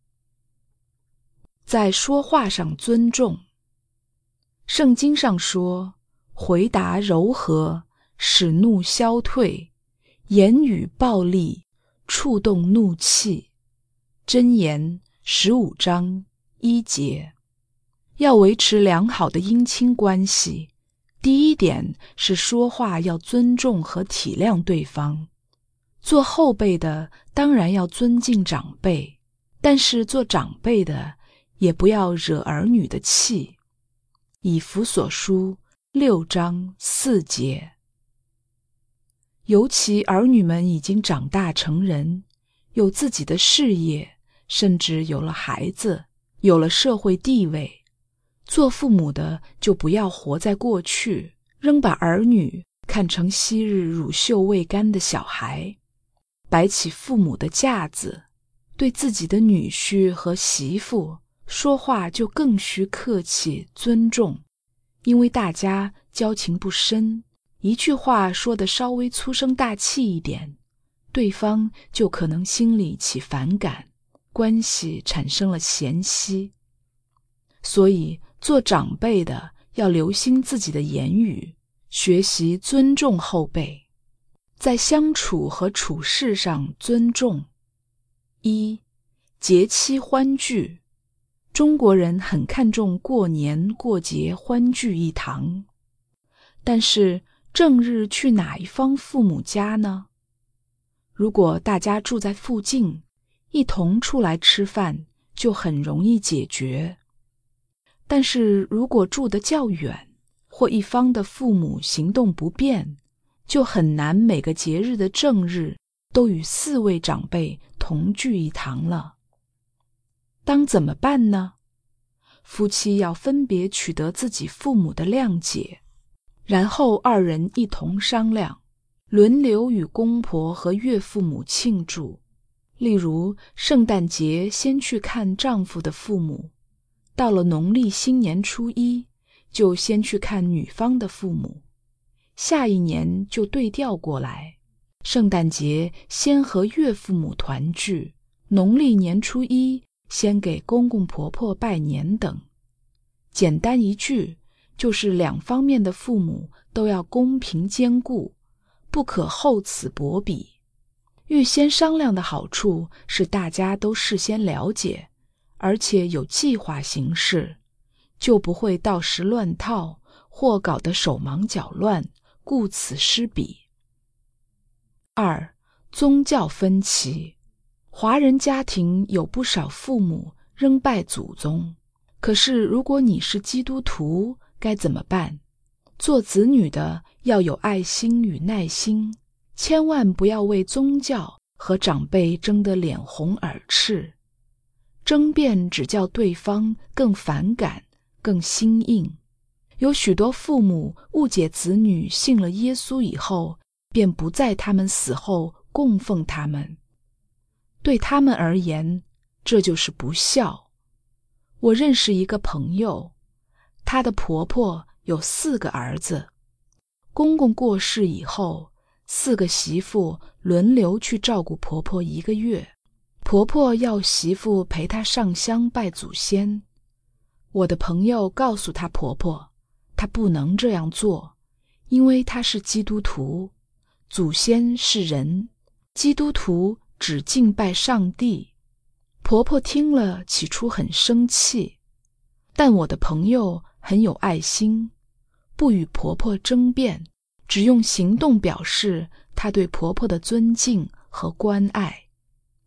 在说话上尊重，圣经上说，回答柔和，使怒消退，言语暴力，触动怒气。箴言15章1节。要维持良好的姻亲关系，第一点是说话要尊重和体谅对方。做后辈的当然要尊敬长辈，但是做长辈的也不要惹儿女的气。以弗所书6章4节。尤其儿女们已经长大成人，有自己的事业，甚至有了孩子，有了社会地位，做父母的就不要活在过去，仍把儿女看成昔日乳臭未干的小孩，摆起父母的架子，对自己的女婿和媳妇说话就更需客气尊重，因为大家交情不深，一句话说得稍微粗声大气一点，对方就可能心里起反感，关系产生了嫌隙。所以做长辈的要留心自己的言语，学习尊重后辈。在相处和处事上尊重。1. 节期欢聚。中国人很看重过年过节欢聚一堂，但是正日去哪一方父母家呢？如果大家住在附近，一同出来吃饭就很容易解决。但是如果住得较远，或一方的父母行动不便，就很难每个节日的正日都与4位长辈同聚一堂了。当怎么办呢？夫妻要分别取得自己父母的谅解，然后2人一同商量，轮流与公婆和岳父母庆祝。例如圣诞节先去看丈夫的父母，到了农历新年初1就先去看女方的父母，下一年就对调过来，圣诞节先和岳父母团聚，农历年初1先给公公婆婆拜年等。简单一句，就是2方面的父母都要公平兼顾，不可厚此薄彼。预先商量的好处是大家都事先了解，而且有计划行事，就不会到时乱套，或搞得手忙脚乱，顾此失彼。2. 宗教分歧。华人家庭有不少父母仍拜祖宗，可是如果你是基督徒，该怎么办？做子女的要有爱心与耐心，千万不要为宗教和长辈争得脸红耳赤。争辩只叫对方更反感，更心硬。有许多父母误解子女信了耶稣以后，便不在他们死后供奉他们。对他们而言，这就是不孝。我认识一个朋友，她的婆婆有4个儿子，公公过世以后，4个媳妇轮流去照顾婆婆1个月，婆婆要媳妇陪她上香拜祖先。我的朋友告诉她婆婆，她不能这样做，因为她是基督徒，祖先是人，基督徒只敬拜上帝。婆婆听了起初很生气，但我的朋友很有爱心，不与婆婆争辩，只用行动表示她对婆婆的尊敬和关爱。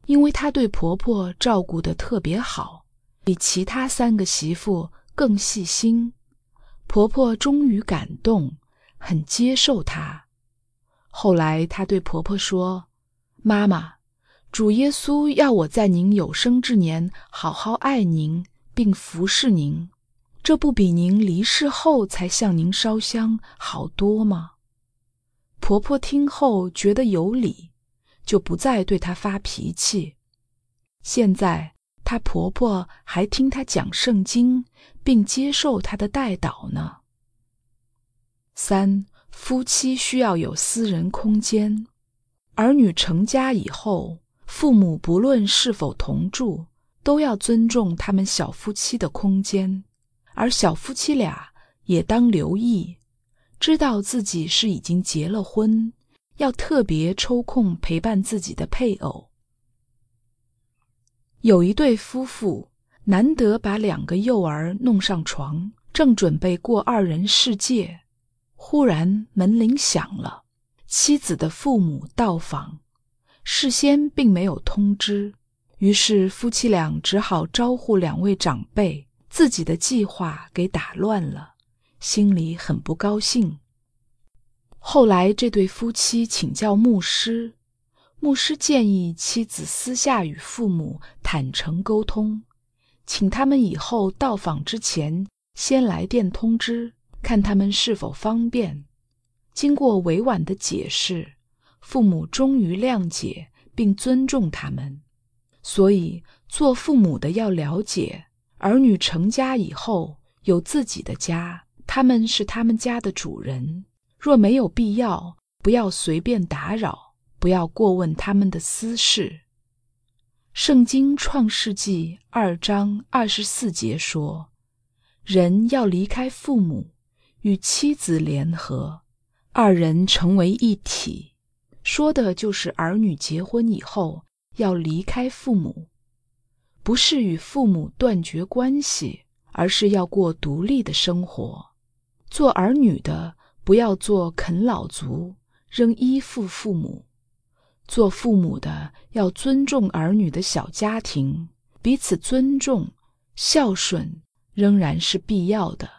因为她对婆婆照顾得特别好，比其他3个媳妇更细心。婆婆终于感动，很接受她。后来她对婆婆说：妈妈，主耶稣要我在您有生之年好好爱您，并服侍您，这不比您离世后才向您烧香好多吗？婆婆听后觉得有理，就不再对她发脾气。现在她婆婆还听她讲圣经，并接受她的代祷呢。3. 夫妻需要有私人空间。儿女成家以后，父母不论是否同住，都要尊重他们小夫妻的空间，而小夫妻俩也当留意，知道自己是已经结了婚，要特别抽空陪伴自己的配偶。有一对夫妇，难得把2个幼儿弄上床，正准备过2人世界，忽然门铃响了，妻子的父母到访，事先并没有通知，于是夫妻俩只好招呼2位长辈，自己的计划给打乱了，心里很不高兴。后来这对夫妻请教牧师，牧师建议妻子私下与父母坦诚沟通，请他们以后到访之前先来电通知，看他们是否方便。经过委婉的解释，父母终于谅解并尊重他们。所以做父母的要了解，儿女成家以后有自己的家，他们是他们家的主人，若没有必要，不要随便打扰，不要过问他们的私事。圣经创世纪2章24节说，人要离开父母，与妻子联合，2人成为一体，说的就是儿女结婚以后要离开父母，不是与父母断绝关系，而是要过独立的生活。做儿女的不要做啃老族，仍依附父母。做父母的要尊重儿女的小家庭，彼此尊重、孝顺仍然是必要的。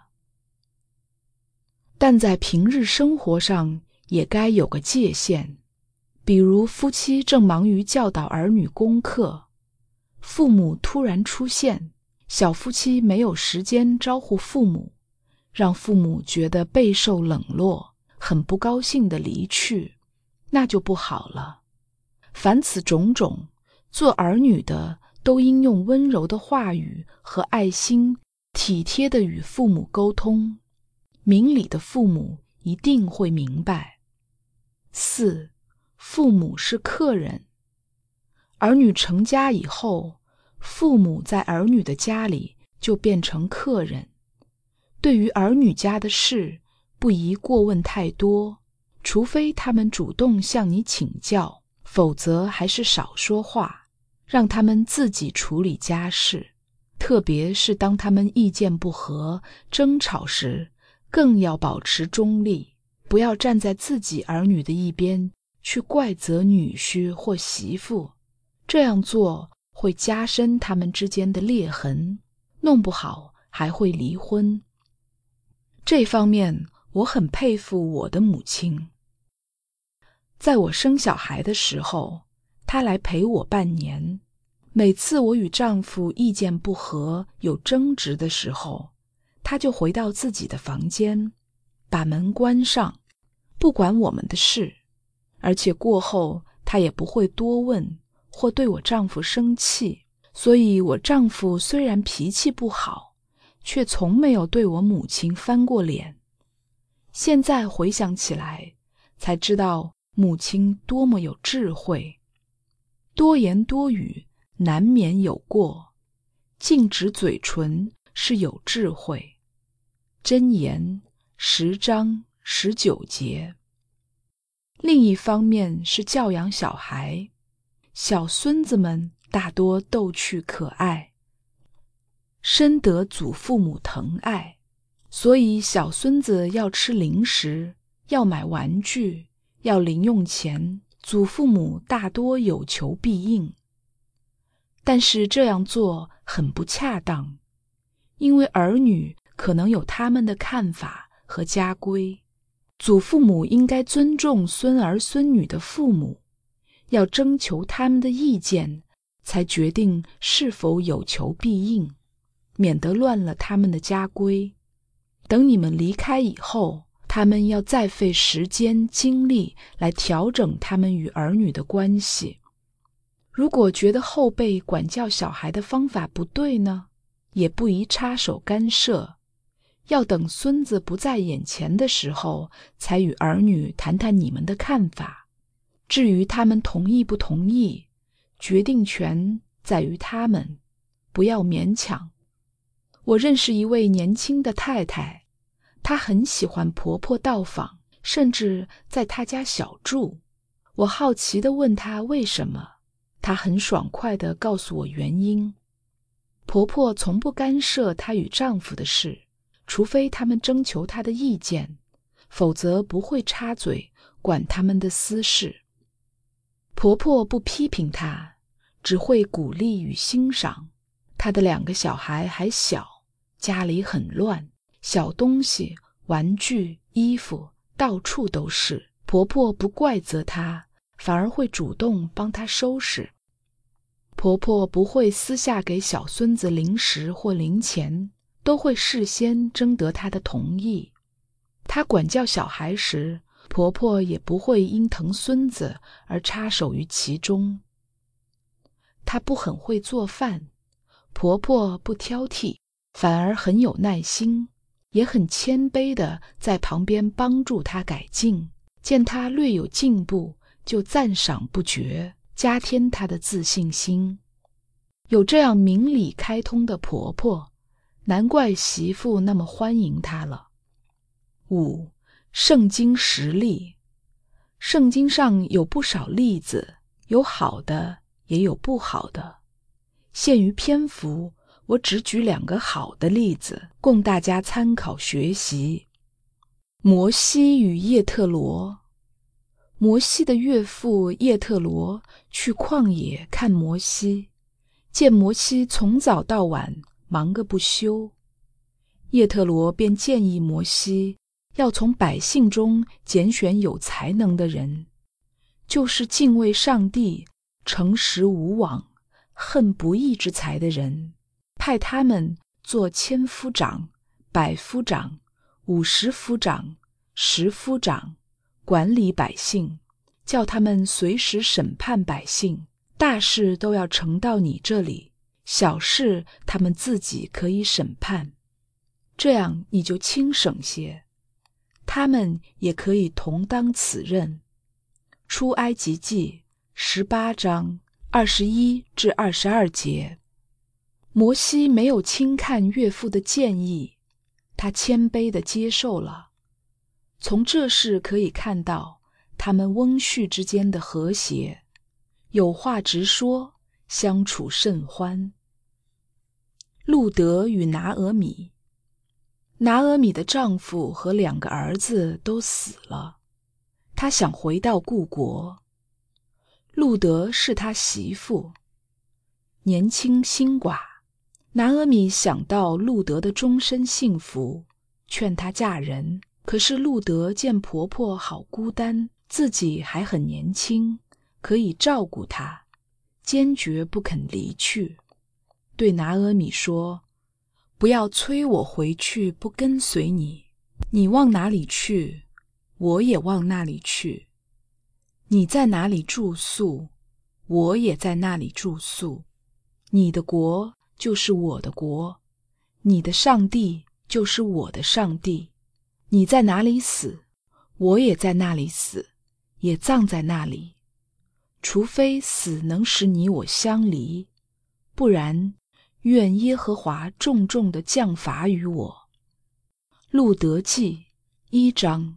但在平日生活上也该有个界限，比如夫妻正忙于教导儿女功课，父母突然出现，小夫妻没有时间招呼父母，让父母觉得备受冷落，很不高兴地离去，那就不好了。凡此种种，做儿女的都应用温柔的话语和爱心，体贴地与父母沟通，明理的父母一定会明白。4. 父母是客人。儿女成家以后，父母在儿女的家里就变成客人，对于儿女家的事，不宜过问太多，除非他们主动向你请教，否则还是少说话，让他们自己处理家事。特别是当他们意见不合、争吵时，更要保持中立，不要站在自己儿女的一边去怪责女婿或媳妇，这样做会加深他们之间的裂痕，弄不好还会离婚。这方面我很佩服我的母亲。在我生小孩的时候，她来陪我半年。每次我与丈夫意见不合、有争执的时候，她就回到自己的房间，把门关上，不管我们的事，而且过后她也不会多问或对我丈夫生气。所以我丈夫虽然脾气不好，却从没有对我母亲翻过脸。现在回想起来，才知道母亲多么有智慧。多言多语难免有过，禁止嘴唇是有智慧。箴言10章19节。另一方面是教养小孩，小孙子们大多逗趣可爱，深得祖父母疼爱，所以小孙子要吃零食，要买玩具，要零用钱，祖父母大多有求必应。 但是这样做很不恰当，因为儿女可能有他们的看法和家规。祖父母应该尊重孙儿孙女的父母，要征求他们的意见，才决定是否有求必应，免得乱了他们的家规。等你们离开以后，他们要再费时间精力来调整他们与儿女的关系。如果觉得后辈管教小孩的方法不对呢，也不宜插手干涉，要等孙子不在眼前的时候，才与儿女谈谈你们的看法。至于他们同意不同意，决定权在于他们，不要勉强。我认识一位年轻的太太，她很喜欢婆婆到访，甚至在她家小住。我好奇地问她为什么，她很爽快地告诉我原因。婆婆从不干涉她与丈夫的事，除非他们征求她的意见，否则不会插嘴管他们的私事。婆婆不批评她，只会鼓励与欣赏。她的2个小孩还小，家里很乱，小东西、玩具、衣服到处都是。婆婆不怪责她，反而会主动帮她收拾。婆婆不会私下给小孙子零食或零钱，都会事先征得她的同意。她管教小孩时，婆婆也不会因疼孙子而插手于其中。她不很会做饭，婆婆不挑剔，反而很有耐心，也很谦卑地在旁边帮助她改进。见她略有进步，就赞赏不绝，加添她的自信心。有这样明理开通的婆婆，难怪媳妇那么欢迎她了。5. 圣经实例。圣经上有不少例子，有好的，也有不好的。限于篇幅，我只举2个好的例子，供大家参考学习。摩西与叶特罗。摩西的岳父叶特罗去旷野看摩西，见摩西从早到晚忙个不休。叶特罗便建议摩西要从百姓中拣选有才能的人，就是敬畏上帝、诚实无妄、恨不义之财的人，派他们做1000夫长、100夫长、50夫长、10夫长，管理百姓，叫他们随时审判百姓，大事都要呈到你这里，小事他们自己可以审判，这样你就轻省些。他们也可以同当此任。出埃及记18章21至22节。摩西没有轻看岳父的建议，他谦卑地接受了。从这事可以看到他们翁婿之间的和谐，有话直说，相处甚欢。路德与拿俄米。拿俄米的丈夫和2个儿子都死了，她想回到故国。路德是她媳妇，年轻新寡。拿俄米想到路德的终身幸福，劝她嫁人。可是路德见婆婆好孤单，自己还很年轻，可以照顾她，坚决不肯离去，对拿俄米说：不要催我回去不跟随你，你往哪里去，我也往那里去。你在哪里住宿，我也在那里住宿。你的国就是我的国，你的上帝就是我的上帝。你在哪里死，我也在那里死，也葬在那里。除非死能使你我相离，不然愿耶和华重重地降罚于我。路德记1章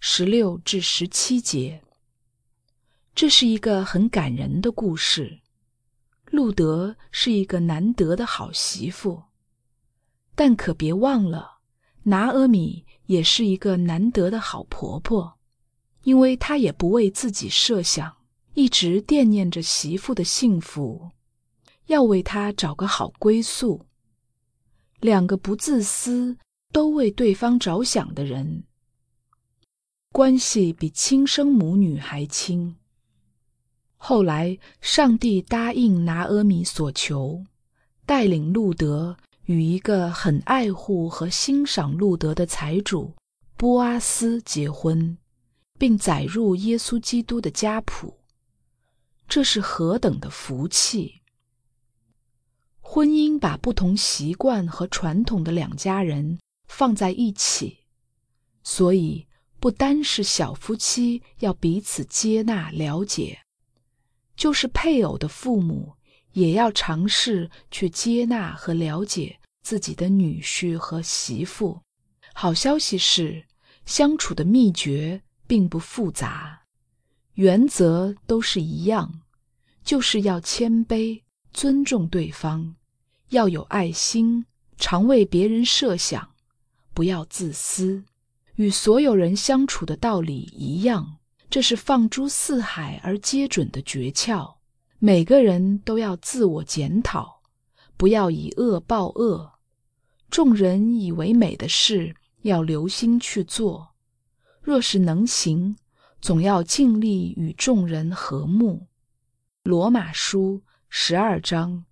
16至17节。这是一个很感人的故事。路德是一个难得的好媳妇，但可别忘了，拿俄米也是一个难得的好婆婆，因为她也不为自己设想，一直惦念着媳妇的幸福。 要为他找个好归宿。两个不自私，都为对方着想的人，关系比亲生母女还亲。后来，上帝答应拿俄米所求，带领路德与一个很爱护和欣赏路德的财主波阿斯结婚，并载入耶稣基督的家谱。这是何等的福气！婚姻把不同习惯和传统的两家人放在一起，所以不单是小夫妻要彼此接纳了解，就是配偶的父母也要尝试去接纳和了解自己的女婿和媳妇。好消息是，相处的秘诀并不复杂，原则都是一样，就是要谦卑，尊重对方，要有爱心，常为别人设想，不要自私。与所有人相处的道理一样，这是放诸四海而皆准的诀窍。每个人都要自我检讨，不要以恶报恶。众人以为美的事，要留心去做。若是能行，总要尽力与众人和睦。罗马书12章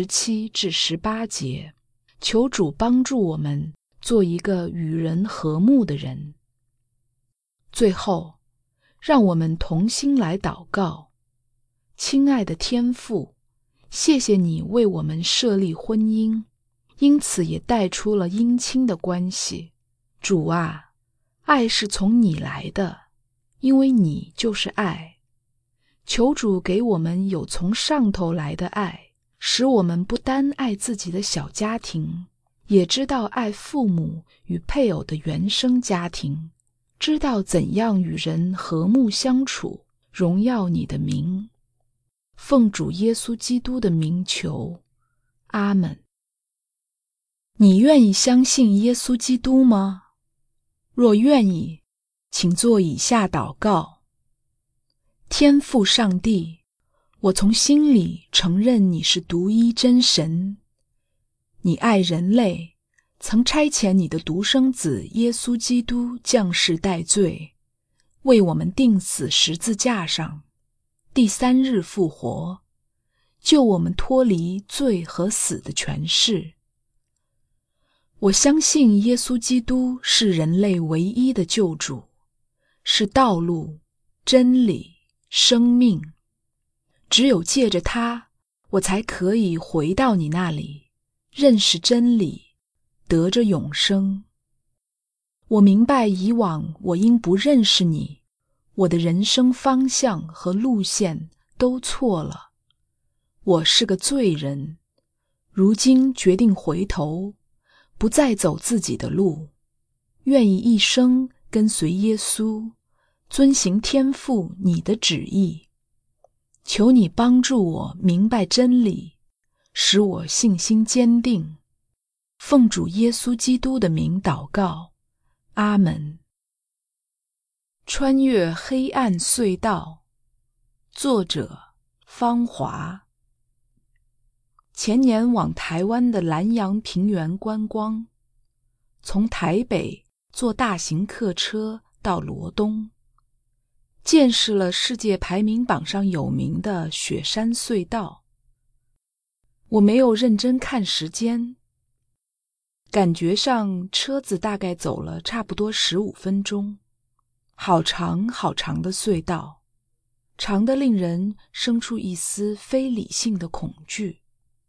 17至18节，求主帮助我们做一个与人和睦的人。最后，让我们同心来祷告。亲爱的天父，谢谢你为我们设立婚姻，因此也带出了姻亲的关系。主啊，爱是从你来的，因为你就是爱。求主给我们有从上头来的爱，使我们不单爱自己的小家庭，也知道爱父母与配偶的原生家庭，知道怎样与人和睦相处，荣耀你的名。奉主耶稣基督的名求，阿们。你愿意相信耶稣基督吗？若愿意，请做以下祷告。天父上帝，我从心里承认你是独一真神，你爱人类，曾差遣你的独生子耶稣基督降世代罪，为我们钉死十字架上，第3日复活，救我们脱离罪和死的权势。我相信耶稣基督是人类唯一的救主，是道路、真理、生命。只有借着他，我才可以回到你那里，认识真理，得着永生。我明白以往我因不认识你，我的人生方向和路线都错了。我是个罪人，如今决定回头，不再走自己的路，愿意一生跟随耶稣，遵行天父你的旨意。求你帮助我明白真理，使我信心坚定。奉主耶稣基督的名祷告，阿们。穿越黑暗隧道，作者方华。前年往台湾的兰阳平原观光，从台北坐大型客车到罗东，见识了世界排名榜上有名的雪山隧道。我没有认真看时间，感觉上车子大概走了差不多15分钟。好长好长的隧道，长得令人生出一丝非理性的恐惧。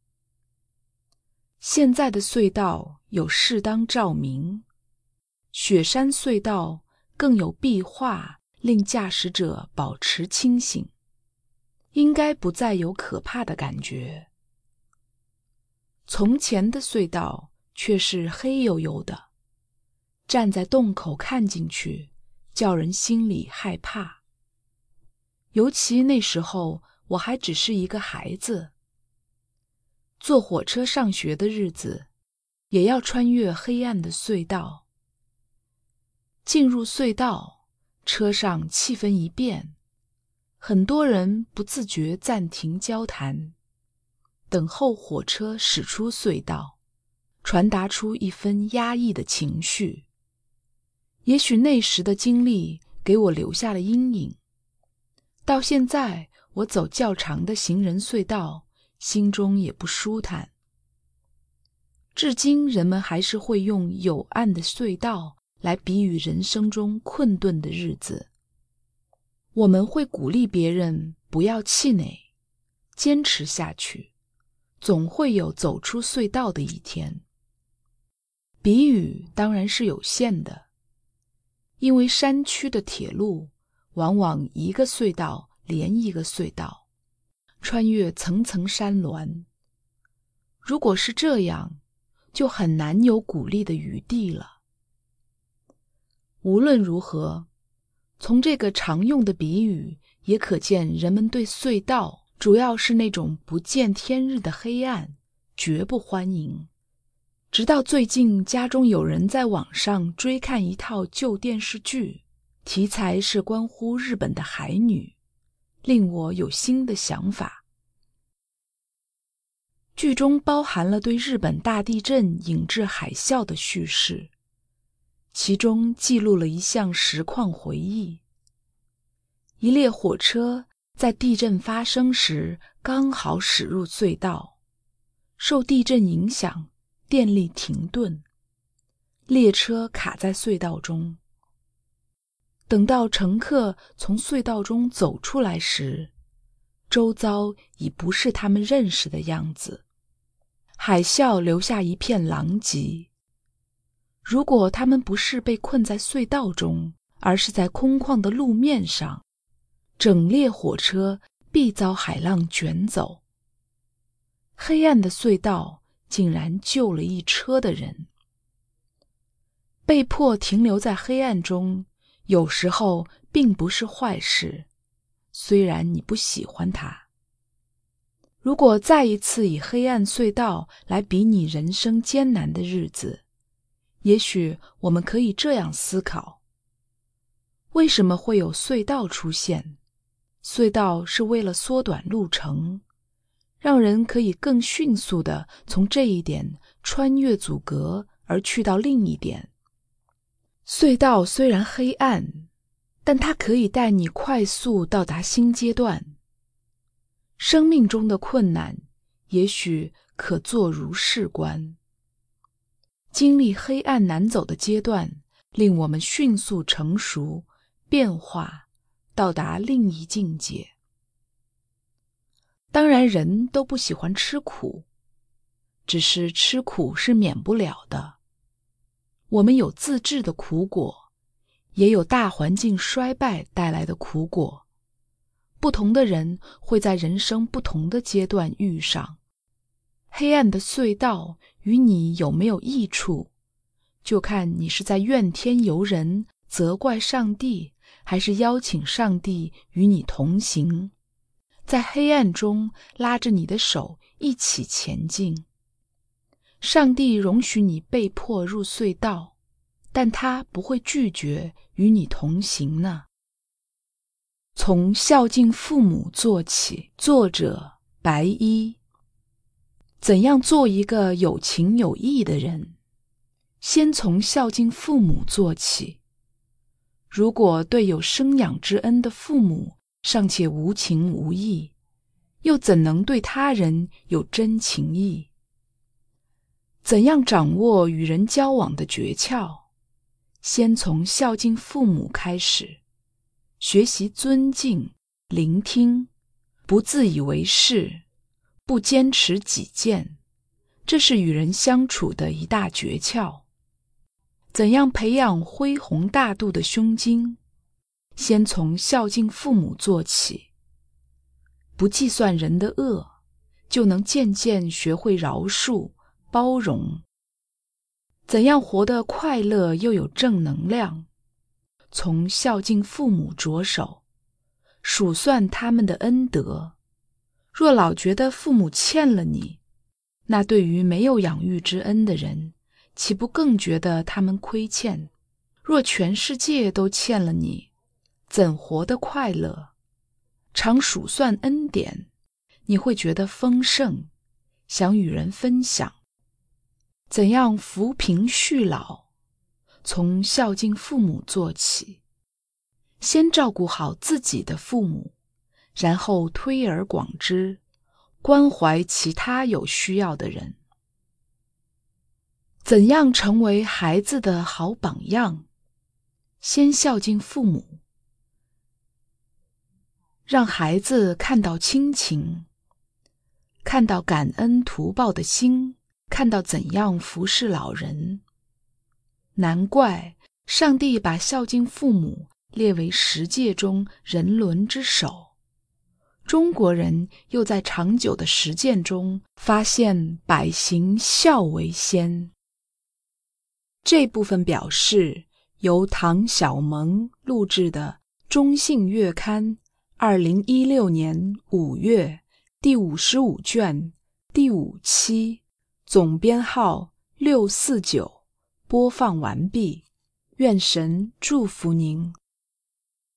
现在的隧道有适当照明，雪山隧道更有壁画令驾驶者保持清醒，应该不再有可怕的感觉。从前的隧道却是黑黝黝的，站在洞口看进去，叫人心里害怕。尤其那时候我还只是一个孩子，坐火车上学的日子，也要穿越黑暗的隧道。进入隧道，车上气氛一变，很多人不自觉暂停交谈， 等候火车驶出隧道，传达出一份压抑的情绪。也许那时的经历给我留下了阴影，到现在我走较长的行人隧道，心中也不舒坦。至今人们还是会用有暗的隧道来比喻人生中困顿的日子。我们会鼓励别人不要气馁，坚持下去，总会有走出隧道的一天。比喻当然是有限的，因为山区的铁路往往一个隧道连一个隧道，穿越层层山峦。如果是这样，就很难有鼓励的余地了。无论如何，从这个常用的比喻也可见人们对隧道，主要是那种不见天日的黑暗，绝不欢迎。直到最近，家中有人在网上追看一套旧电视剧，题材是关乎日本的海女，令我有新的想法。剧中包含了对日本大地震引致海啸的叙事，其中记录了一项实况回忆。一列火车在地震发生时刚好驶入隧道，受地震影响，电力停顿，列车卡在隧道中。等到乘客从隧道中走出来时，周遭已不是他们认识的样子，海啸留下一片狼藉。如果他们不是被困在隧道中，而是在空旷的路面上，整列火车必遭海浪卷走。黑暗的隧道竟然救了一车的人。被迫停留在黑暗中，有时候并不是坏事，虽然你不喜欢它。如果再一次以黑暗隧道来比拟人生艰难的日子，也许我们可以这样思考：为什么会有隧道出现？隧道是为了缩短路程，让人可以更迅速地从这一点穿越阻隔而去到另一点。隧道虽然黑暗，但它可以带你快速到达新阶段。生命中的困难也许可作如是观。经历黑暗难走的阶段，令我们迅速成熟、变化，到达另一境界。当然人都不喜欢吃苦，只是吃苦是免不了的。我们有自制的苦果，也有大环境衰败带来的苦果。不同的人会在人生不同的阶段遇上。黑暗的隧道与你有没有益处，就看你是在怨天尤人，责怪上帝，还是邀请上帝与你同行，在黑暗中拉着你的手一起前进。上帝容许你被迫入隧道，但他不会拒绝与你同行呢。从孝敬父母做起，作者白衣。怎样做一个有情有义的人？先从孝敬父母做起。如果对有生养之恩的父母尚且无情无义，又怎能对他人有真情义？怎样掌握与人交往的诀窍？先从孝敬父母开始。学习尊敬、聆听，不自以为是，不坚持己见，这是与人相处的一大诀窍。怎样培养恢宏大度的胸襟？先从孝敬父母做起。不计算人的恶，就能渐渐学会饶恕、包容。怎样活得快乐又有正能量？从孝敬父母着手，数算他们的恩德。若老觉得父母欠了你，那对于没有养育之恩的人，岂不更觉得他们亏欠？若全世界都欠了你，怎活得快乐？常数算恩典，你会觉得丰盛， 想与人分享。怎样扶贫恤老？从孝敬父母做起，先照顾好自己的父母，然后推而广之，关怀其他有需要的人。怎样成为孩子的好榜样？先孝敬父母，让孩子看到亲情，看到感恩图报的心，看到怎样服侍老人。难怪上帝把孝敬父母列为10诫中人伦之首。中国人又在长久的实践中发现百行孝为先。这部分表示由唐小蒙录制的中信月刊2016年5月第55卷第5期，总编号649，播放完毕。愿神祝福您。